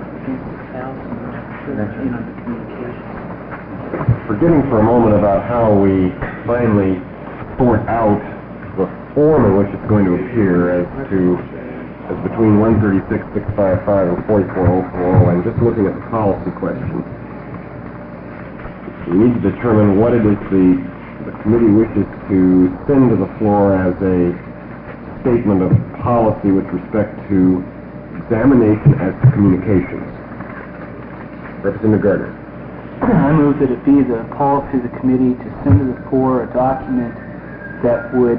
Forgetting for a moment about how we finally sort out the form in which it's going to appear as between 136.655 and 4404, and just looking at the policy question, we need to determine what it is the committee wishes to send to the floor as a statement of policy with respect to examination as to communications. Representative Gardner. I move that it be the policy of the committee to send to the floor a document that would,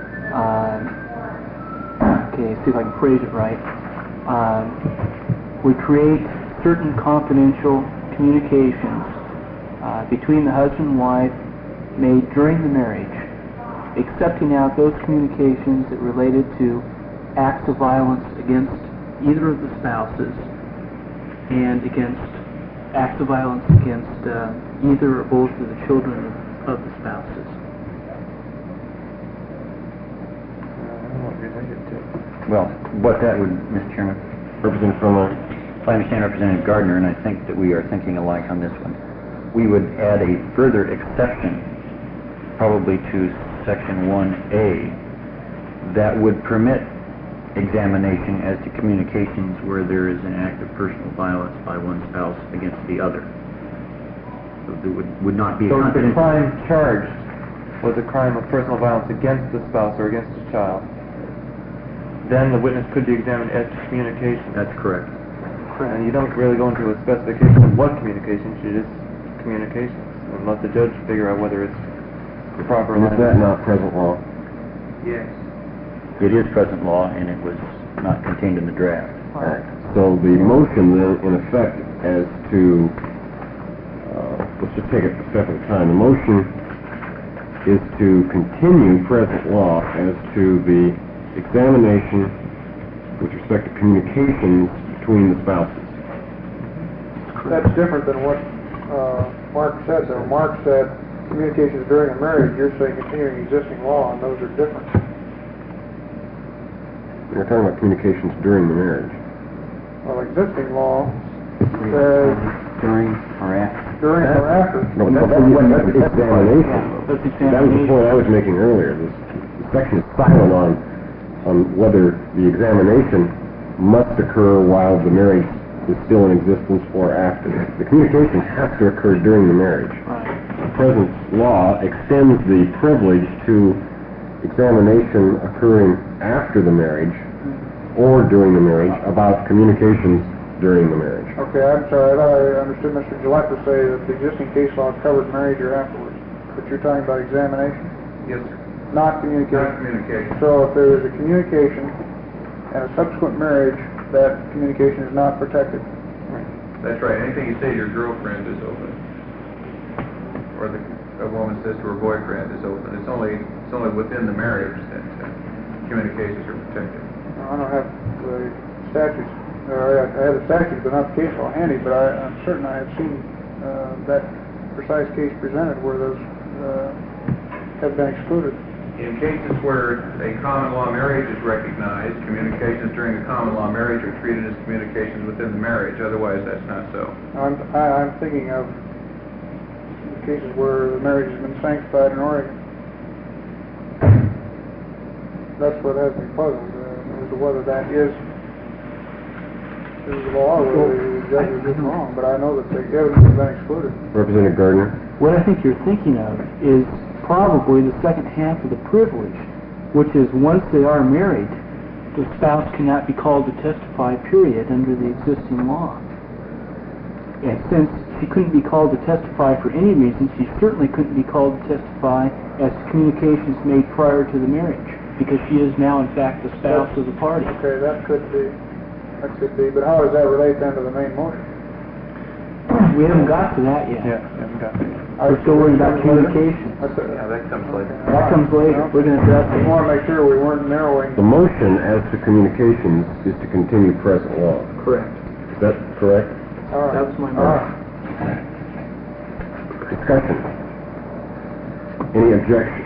see if I can phrase it right, would create certain confidential communications between the husband and wife made during the marriage, accepting out those communications that related to acts of violence against either of the spouses and against acts of violence against either or both of the children of the spouses. Well, what that would, Mr. Chairman, Representative Fromer. if I understand Representative Gardner, and I think that we are thinking alike on this one, we would add a further exception, probably to Section 1A, that would permit examination as to communications where there is an act of personal violence by one spouse against the other. So there would not be a So if the confidential... crime charged was a crime of personal violence against the spouse or against the child, then the witness could be examined as to communication. That's correct. And you don't really go into a specification of what communications, you just communications, and let the judge figure out whether it's the proper Is line. that not present law? yes. It is present law, and it was not contained in the draft. So the motion then, in effect, as to, let's just take it a step at a time. The motion is to continue present law as to the examination with respect to communications between the spouses. that's different than what Mark said, though. Mark said communications during a marriage, you're saying continuing existing law, and those are different. We're talking about communications during the marriage. Well, existing law says During or after? during or after. No, that's examination. That's That was the point I was making earlier. This section is silent on whether the examination must occur while the marriage is still in existence or after. The communication has to occur during the marriage. The present law extends the privilege to examination occurring after the marriage or during the marriage about communications during the marriage. Okay, I'm sorry, I thought I understood Mr. Gillette to say that the existing case law covered marriage or afterwards, but you're talking about examination, Yes, sir. not communication. Not communication. So if there is a communication and a subsequent marriage, that communication is not protected. That's right. Anything you say to your girlfriend is open. Or a woman says to her boyfriend is open. It's only within the marriage that communications are protected. I don't have the statutes, or I have the statutes, but not the case law handy, but I'm certain I have seen that precise case presented where those have been excluded. In cases where a common law marriage is recognized, communications during the common law marriage are treated as communications within the marriage. Otherwise, that's not so. I'm thinking of cases where the marriage has been sanctified in Oregon. That's what has me puzzled, as to whether that is the law, or whether the judge is just wrong, but I know that the evidence has been excluded. Representative Gardner? What I think you're thinking of is probably the second half of the privilege, which is once they are married, the spouse cannot be called to testify, period, under the existing law. And since she couldn't be called to testify for any reason, she certainly couldn't be called to testify as to communications made prior to the marriage, because she is now, in fact, the spouse of the party. Okay, that could be, but how does that relate then to the main motion? We haven't got to that yet. Yeah, I haven't got it. We're still worrying about communications. Yeah, that comes later. That comes later. We're going to address I it. want to make sure we weren't narrowing. The motion as to communications is to continue present law. Correct. Is that correct? All right. That was my All right. Discussion. Any objection?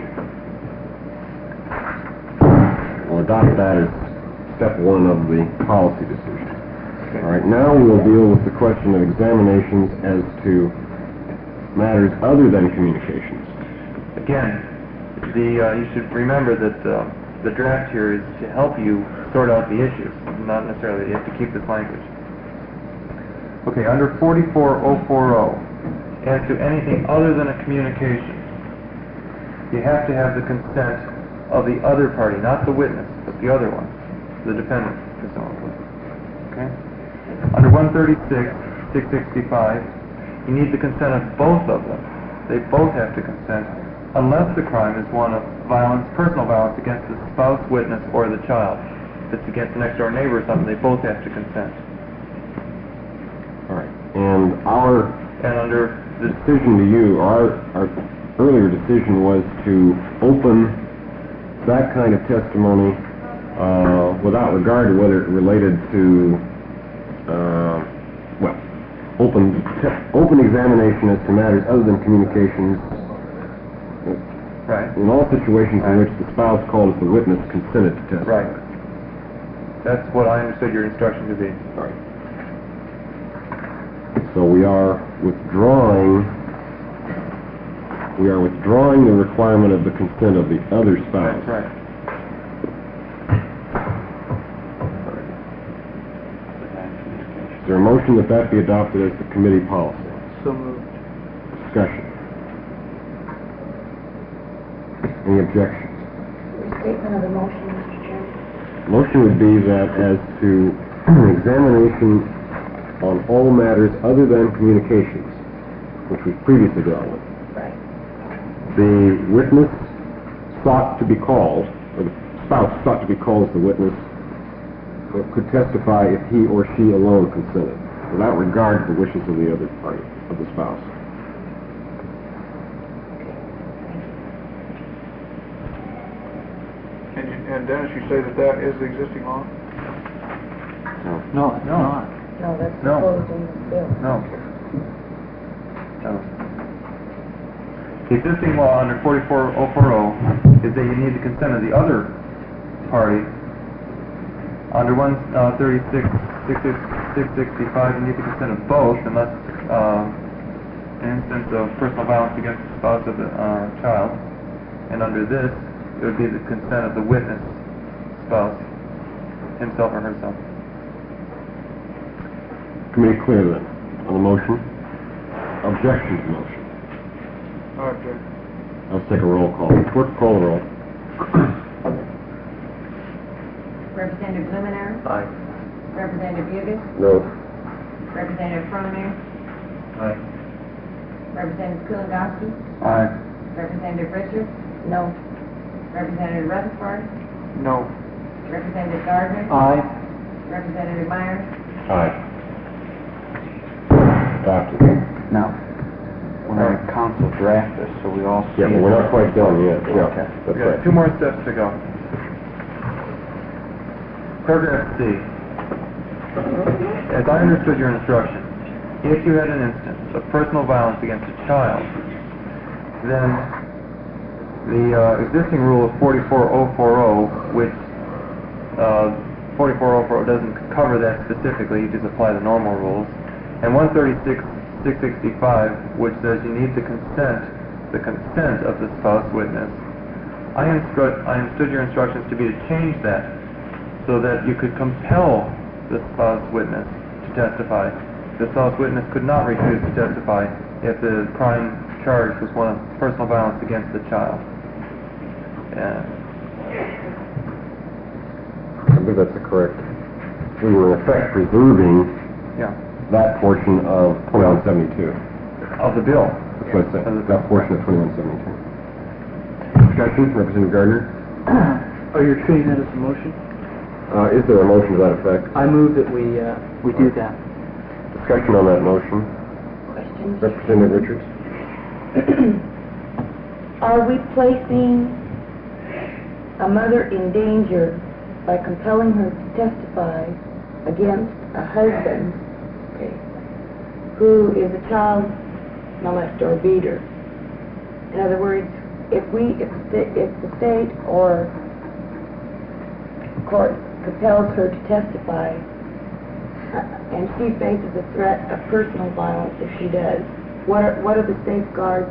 We'll adopt that as step one of the policy decision. All right, now we will deal with the question of examinations as to matters other than communications. Again, you should remember that the draft here is to help you sort out the issues, not necessarily you have to keep this language. Okay, under 44040, as to anything other than a communication, you have to have the consent of the other party, not the witness, but the other one, the defendant, presumably. Okay? Under 136-665, you need the consent of both of them. They both have to consent, unless the crime is one of violence, personal violence against the spouse, witness, or the child. If it's against the next door neighbor or something, they both have to consent. All right, and under the decision to you, our earlier decision was to open that kind of testimony without regard to whether it related to, open examination as to matters other than communications. right, In all situations in which the spouse called as the witness consented to testify. right. That's what I understood your instruction to be. All right. So we are withdrawing the requirement of the consent of the other spouse. That's right. Is there a motion that that be adopted as the committee policy? So moved. Discussion. Any objections? Restatement of the motion, Mr. Chairman. Motion would be that as to examination on all matters other than communications, which we previously dealt with, Right. the witness sought to be called, or the spouse sought to be called as the witness, could testify if he or she alone consented, without regard to the wishes of the other party, of the spouse. And Dennis, you say that that is the existing law? No, it's not. No, that's No. proposed in the bill. No. The existing law under 44040 is that you need the consent of the other party. Under 136-665, you need the consent of both, unless an instance of personal violence against the spouse of the child. And under this, it would be the consent of the witness spouse, himself or herself. Committee clear then on the motion? Objection to the motion? Okay. Let's take a roll call. Clerk, call the roll. Representative Luminaire, Aye. Representative Bugus, No. Representative Cronmeyer, Aye. Representative Kulagowski, Aye. Representative Richards, No. Representative Rutherford, No. Representative Gardner, Aye. Representative Myers, Aye. Adopted. Now, we're going to council draft this, so we all see Yeah, but it. we're not quite done yet. Yeah, Okay. that's We got right. 2 more steps to go. Paragraph C. As I understood your instruction, if you had an instance of personal violence against a child, then the existing rule of 44040, which 44040 doesn't cover that specifically, you just apply the normal rules, and 136-665, which says you need the consent of the spouse witness. I understood your instructions to be to change that so that you could compel the spouse witness to testify. The spouse witness could not refuse to testify if the crime charged was one of personal violence against the child. I believe that's correct. We were in effect preserving Yeah, that portion of 2172. of the bill. That's what I said, that portion of 2172. Discussion, Representative Gardner? Are you treating that as a motion? Is there a motion to that effect? I move that we do that. Discussion on that motion. Questions? Representative Richards? Are we placing a mother in danger by compelling her to testify against a husband, okay, who is a child molester or beater? In other words, if the state or court compels her to testify, and she faces a threat of personal violence if she does, what are the safeguards?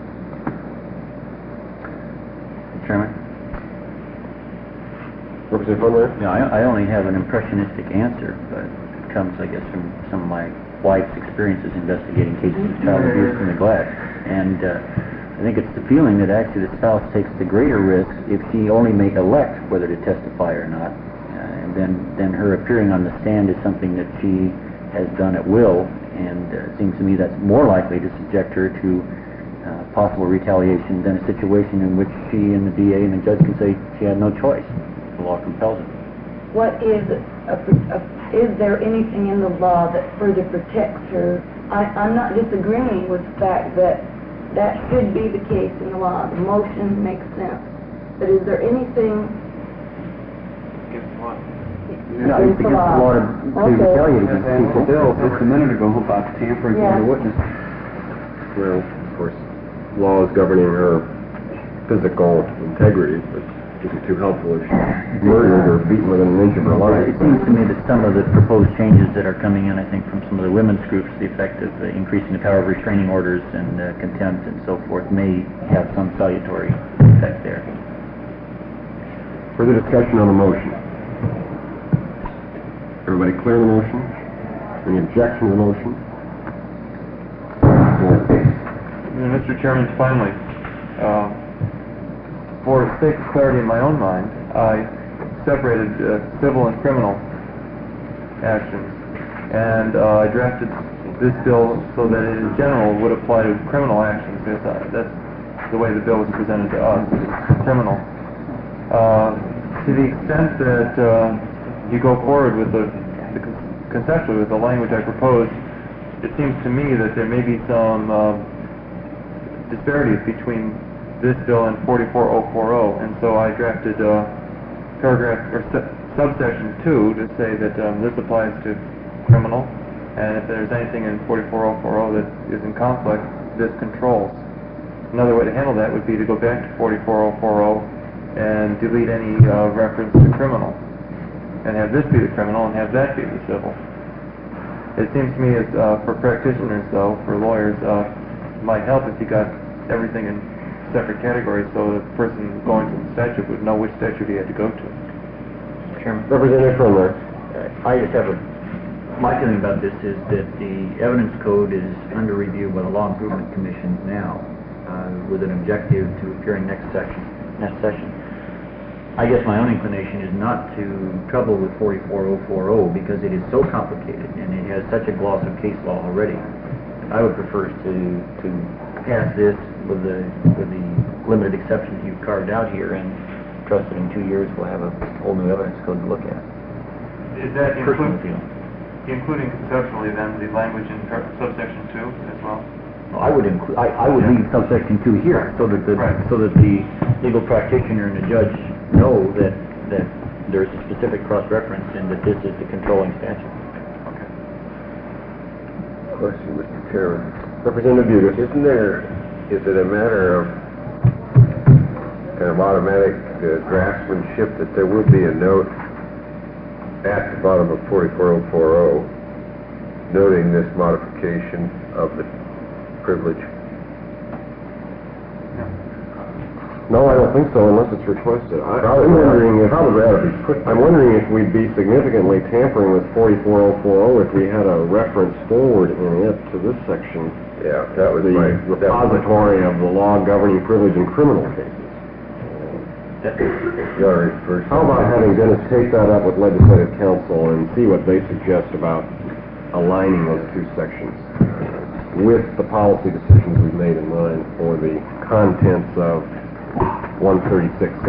Chairman? Representative Conway? Yeah, I only have an impressionistic answer, but it comes, I guess, from some of my wife's experiences investigating cases of child abuse and neglect. And I think it's the feeling that actually the spouse takes the greater risk if she only may elect whether to testify or not. And then her appearing on the stand is something that she has done at will, and it seems to me that's more likely to subject her to possible retaliation than a situation in which she and the DA and the judge can say she had no choice. The law compels it. What is there anything in the law that further protects her? I'm not disagreeing with the fact that that should be the case in the law. The motion makes sense. But is there anything No, it's against the law to retaliate against people. Bill, just a minute ago about tampering with the witness. Well, of course, laws governing her physical integrity, but isn't too helpful if she's murdered or beaten within an inch of her life. It seems to me that some of the proposed changes that are coming in, I think, from some of the women's groups, the effect of increasing the power of restraining orders and contempt and so forth, may have some salutary effect there. Further discussion on the motion? Everybody clear on the motion? Any objection to the motion? Mr. Chairman, finally, for sake of clarity in my own mind, I separated civil and criminal actions, and I drafted this bill so that it in general would apply to criminal actions, because that's the way the bill was presented to us, criminal. To the extent that you go forward with conceptually with the language I proposed, it seems to me that there may be some disparities between this bill and 44040, and so I drafted subsection 2 to say that this applies to criminal, and if there's anything in 44040 that is in conflict, this controls. Another way to handle that would be to go back to 44040 and delete any reference to criminal, and have this be the criminal and have that be the civil. It seems to me as for practitioners, though, for lawyers, it might help if you got everything in separate categories so the person going to the statute would know which statute he had to go to. Chairman? Representative Conway? I just have my feeling about this is that the evidence code is under review by the Law Improvement Commission now, with an objective to appear in next session. I guess my own inclination is not to trouble with 44040 because it is so complicated and it has such a gloss of case law already. I would prefer to pass this with the limited exceptions you've carved out here and trust that in 2 years we'll have a whole new evidence code to look at. Is that Personal feeling. including conceptually then the language in subsection 2 as well? I would include. I would leave subsection 2 here so that the legal practitioner and the judge know that there's a specific cross-reference and that this is the controlling statute. Okay. Question, Mr. Chairman. Representative Budas. Is it a matter of kind of automatic draftsmanship that there will be a note at the bottom of 44040 noting this modification of the privilege? No, I don't think so, unless it's requested. I'm wondering if we'd be significantly tampering with 44040 if we had a reference forward in it to this section. Yeah, that was the my repository of the law governing privilege in criminal cases. How about having Dennis take that up with legislative counsel and see what they suggest about aligning those two sections with the policy decisions we've made in mind for the contents of 136.657.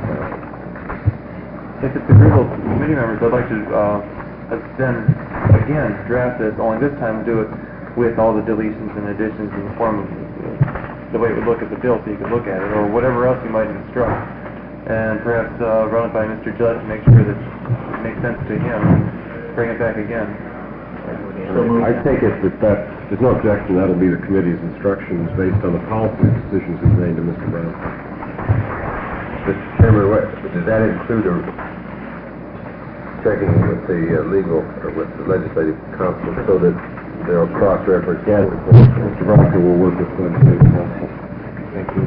If it's agreeable to committee members, I'd like to then again draft this, only this time do it with all the deletions and additions in the form of the way it would look at the bill so you could look at it, or whatever else you might instruct, and perhaps run it by Mr. Gillette to make sure that it makes sense to him and bring it back again. I take it that there's no objection, that'll be the committee's instructions based on the policy decisions we've made to Mr. Brown. Mr. Chairman, does that include checking with the legal or with the legislative counsel so that they'll cross-reference? Yes, Mr. Bronco will work with the legislative counsel. Thank you.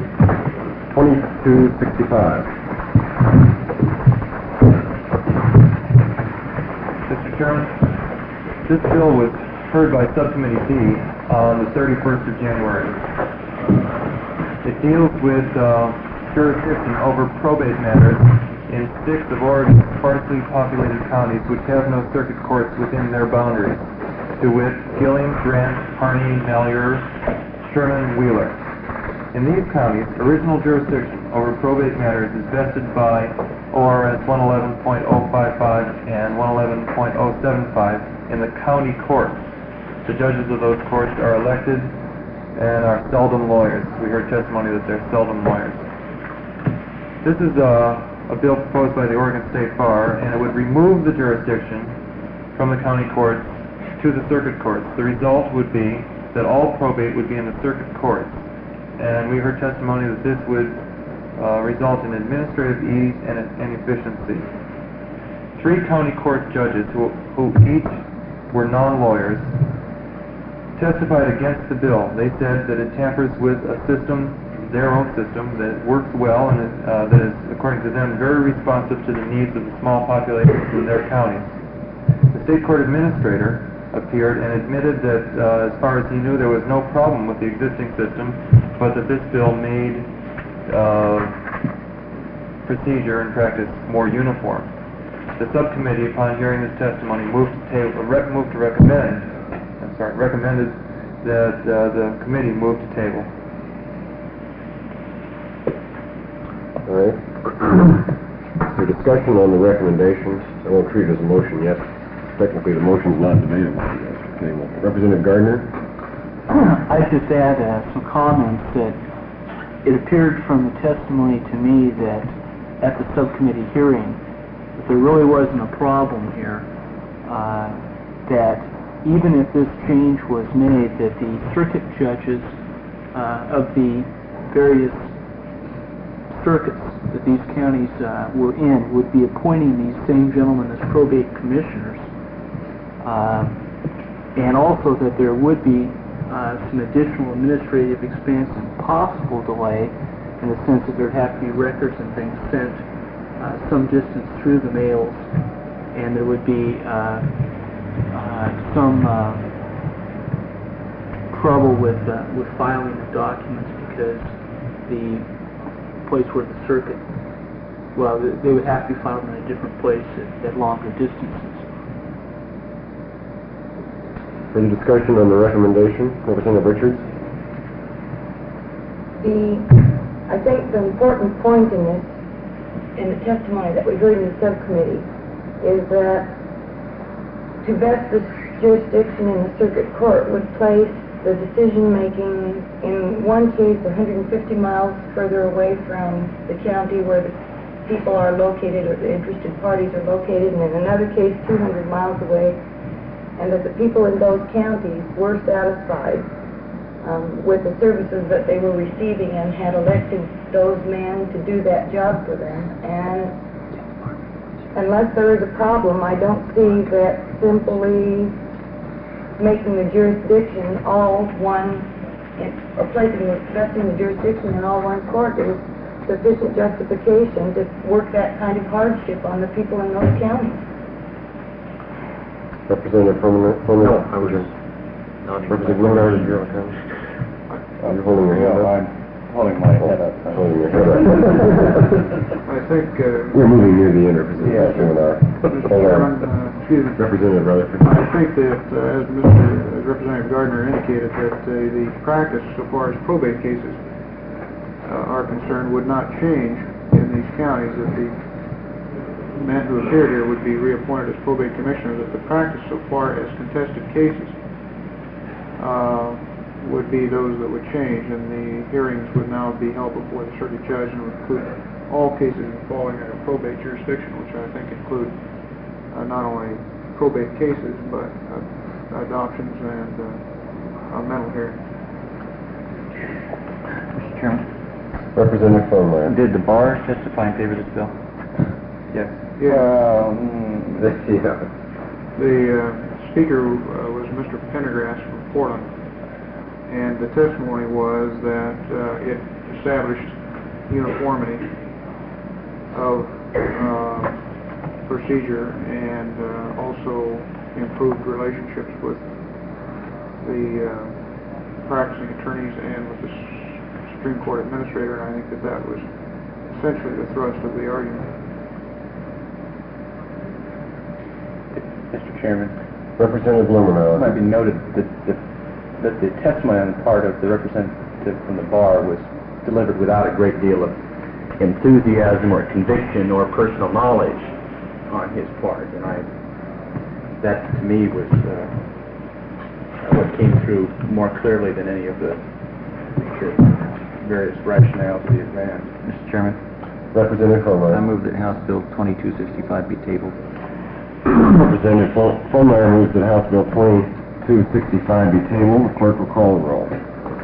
2265. Mr. Chairman, this bill was heard by Subcommittee D on the 31st of January. It deals with jurisdiction over probate matters in 6 of Oregon's sparsely populated counties which have no circuit courts within their boundaries, to wit, Gilliam, Grant, Harney, Malheur, Sherman, Wheeler. In these counties, original jurisdiction over probate matters is vested by ORS 111.055 and 111.075 in the county courts. The judges of those courts are elected and are seldom lawyers. We heard testimony that they're seldom lawyers. This is a bill proposed by the Oregon State Bar, and it would remove the jurisdiction from the county courts to the circuit courts. The result would be that all probate would be in the circuit courts, and we heard testimony that this would result in administrative ease and efficiency. 3 county court judges who each were non-lawyers testified against the bill. They said that it tampers with a system, their own system, that works well and that is, according to them, very responsive to the needs of the small populations in their counties. The state court administrator appeared and admitted that, as far as he knew, there was no problem with the existing system, but that this bill made procedure and practice more uniform. The subcommittee, upon hearing this testimony, recommended that the committee move to table. All right. For discussion on the recommendations, I won't treat it as a motion yet. Technically, the motion's not debatable on the table. Representative Gardner? I'd just add some comments that it appeared from the testimony to me that at the subcommittee hearing that there really wasn't a problem here, that even if this change was made, that the circuit judges of the various circuits that these counties were in would be appointing these same gentlemen as probate commissioners, and also that there would be some additional administrative expense and possible delay in the sense that there'd have to be records and things sent some distance through the mails, and there would be some trouble with filing of documents because the place where the circuit well, they would have to be filed in a different place at longer distances. Further discussion on the recommendation? Representative Richards? I think the important point in this, in the testimony that we heard in the subcommittee, is that to vest this jurisdiction in the circuit court would place the decision-making in one case 150 miles further away from the county where the people are located or the interested parties are located, and in another case 200 miles away, and that the people in those counties were satisfied with the services that they were receiving and had elected those men to do that job for them. And unless there is a problem, I don't see that simply making the jurisdiction all one, or vesting the jurisdiction in all one court is sufficient justification to work that kind of hardship on the people in those counties. Representative Frommler? No, I was just... Representative Blumenauer, did you have a comment? You're holding your head up. I'm holding my head up. Holding your head up. I think, We're moving near the end, Representative Blumenauer. Mr. Hold Chairman, on. excuse me. Representative Rutherford. I think that, as Representative Gardner indicated, that the practice so far as probate cases are concerned would not change in these counties, that the men who appeared here would be reappointed as probate commissioner, that the practice so far as contested cases would be those that would change, and the hearings would now be held before the circuit judge and would include all cases falling under probate jurisdiction, which I think include not only probate cases, but adoptions and mental hearings. Mr. Chairman, Representative Frommler. did the bar testify in favor of this bill? Yes. Yeah. Yeah. The speaker was Mr. Pendergrass from Portland, and the testimony was that it established uniformity of procedure and also improved relationships with the practicing attorneys and with the Supreme Court Administrator, and I think that that was essentially the thrust of the argument. Mr. Chairman, Representative it Blumenauer. might be noted that the testimony on the part of the representative from the bar was delivered without a great deal of enthusiasm or conviction or personal knowledge on his part, and that to me was what came through more clearly than any of the various rationales he advanced. Mr. Chairman, Representative I Frommler. move that House Bill 2265 be tabled. Representative Frommler moves that House Bill 2265 be tabled. The clerk will call the roll.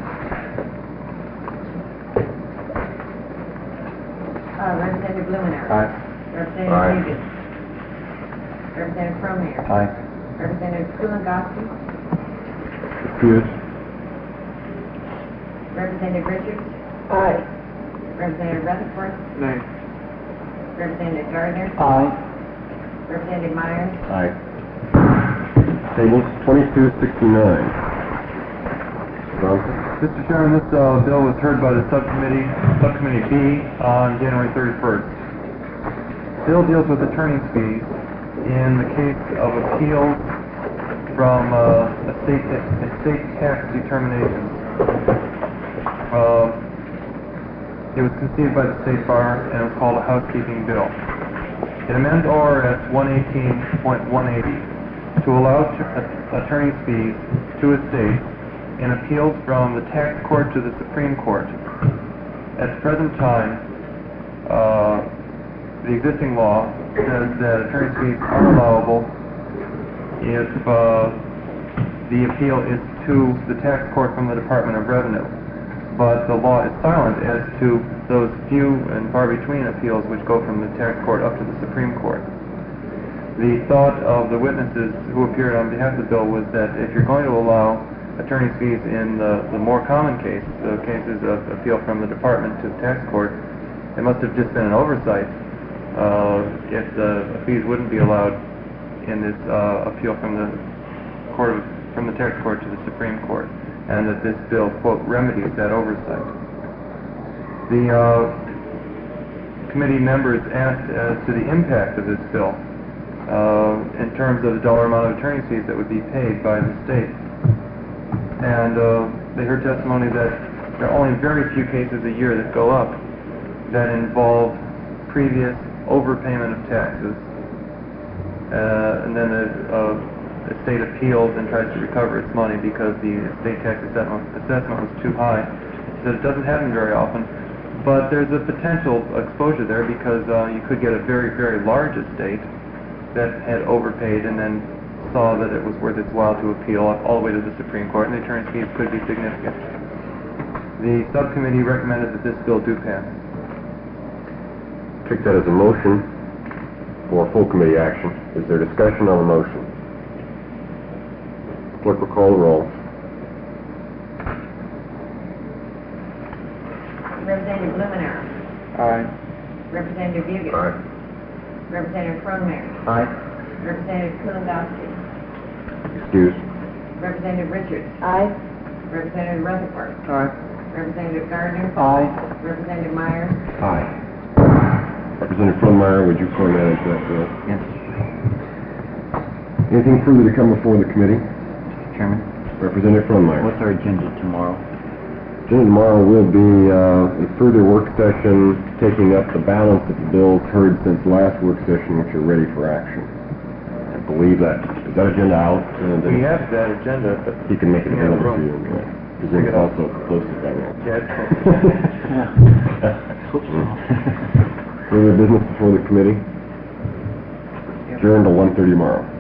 Representative Blumenauer. Aye. Representative Aye. Higgins. Representative Frommler. Aye. Representative Kulongoski. Excuse. Representative Richards. Aye. Representative Rutherford. Nay. Representative Gardner. Aye. Representative Myers. Aye. Tables 2269. Johnson. Mr. Chairman, this bill was heard by the Subcommittee B, on January 31st. Bill deals with attorney's fees in the case of appeals from estate tax determinations. It was conceived by the State Bar and it was called a housekeeping bill. It amends ORS 118.180 to allow attorney's fees to estates in appeals from the tax court to the Supreme Court. At the present time, the existing law says that attorney's fees are allowable if the appeal is to the tax court from the Department of Revenue. But the law is silent as to those few and far between appeals which go from the tax court up to the Supreme Court. The thought of the witnesses who appeared on behalf of the bill was that if you're going to allow attorney's fees in the more common cases, the cases of appeal from the department to the tax court, it must have just been an oversight if the fees wouldn't be allowed in this appeal from the tax court to the Supreme Court, and that this bill, quote, remedies that oversight. The committee members asked as to the impact of this bill in terms of the dollar amount of attorney's fees that would be paid by the state. And they heard testimony that there are only very few cases a year that go up that involve previous overpayment of taxes. And then the state appeals and tries to recover its money because the state tax assessment was too high. So it doesn't happen very often. But there's a potential exposure there because you could get a very, very large estate that had overpaid and then saw that it was worth its while to appeal all the way to the Supreme Court, and the attorney's fees could be significant. The subcommittee recommended that this bill do pass. Take that as a motion for full committee action. Is there discussion on the motion? Clerk will call the roll. Representative Blumenauer. Aye. Representative Bugut. Aye. Representative Cronmeyer. Aye. Representative Kulondowski. Excuse. Representative Richards. Aye. Representative Rutherford. Aye. Representative Gardner. Aye. Representative Myers. Aye. Representative Frohnmeyer, would you co-manage that bill? Yes. Anything further to come before the committee? Mr. Chairman, Representative Frohnmeyer. what's our agenda tomorrow? Agenda tomorrow will be a further work session, taking up the balance of the bills heard since last work session, which are ready for action. I believe that, is that agenda out? We have that agenda, but He can make it Yeah, available to room. you. Because it's also posted by now. yeah, it's Further business before the committee? Adjourned till 1:30 tomorrow.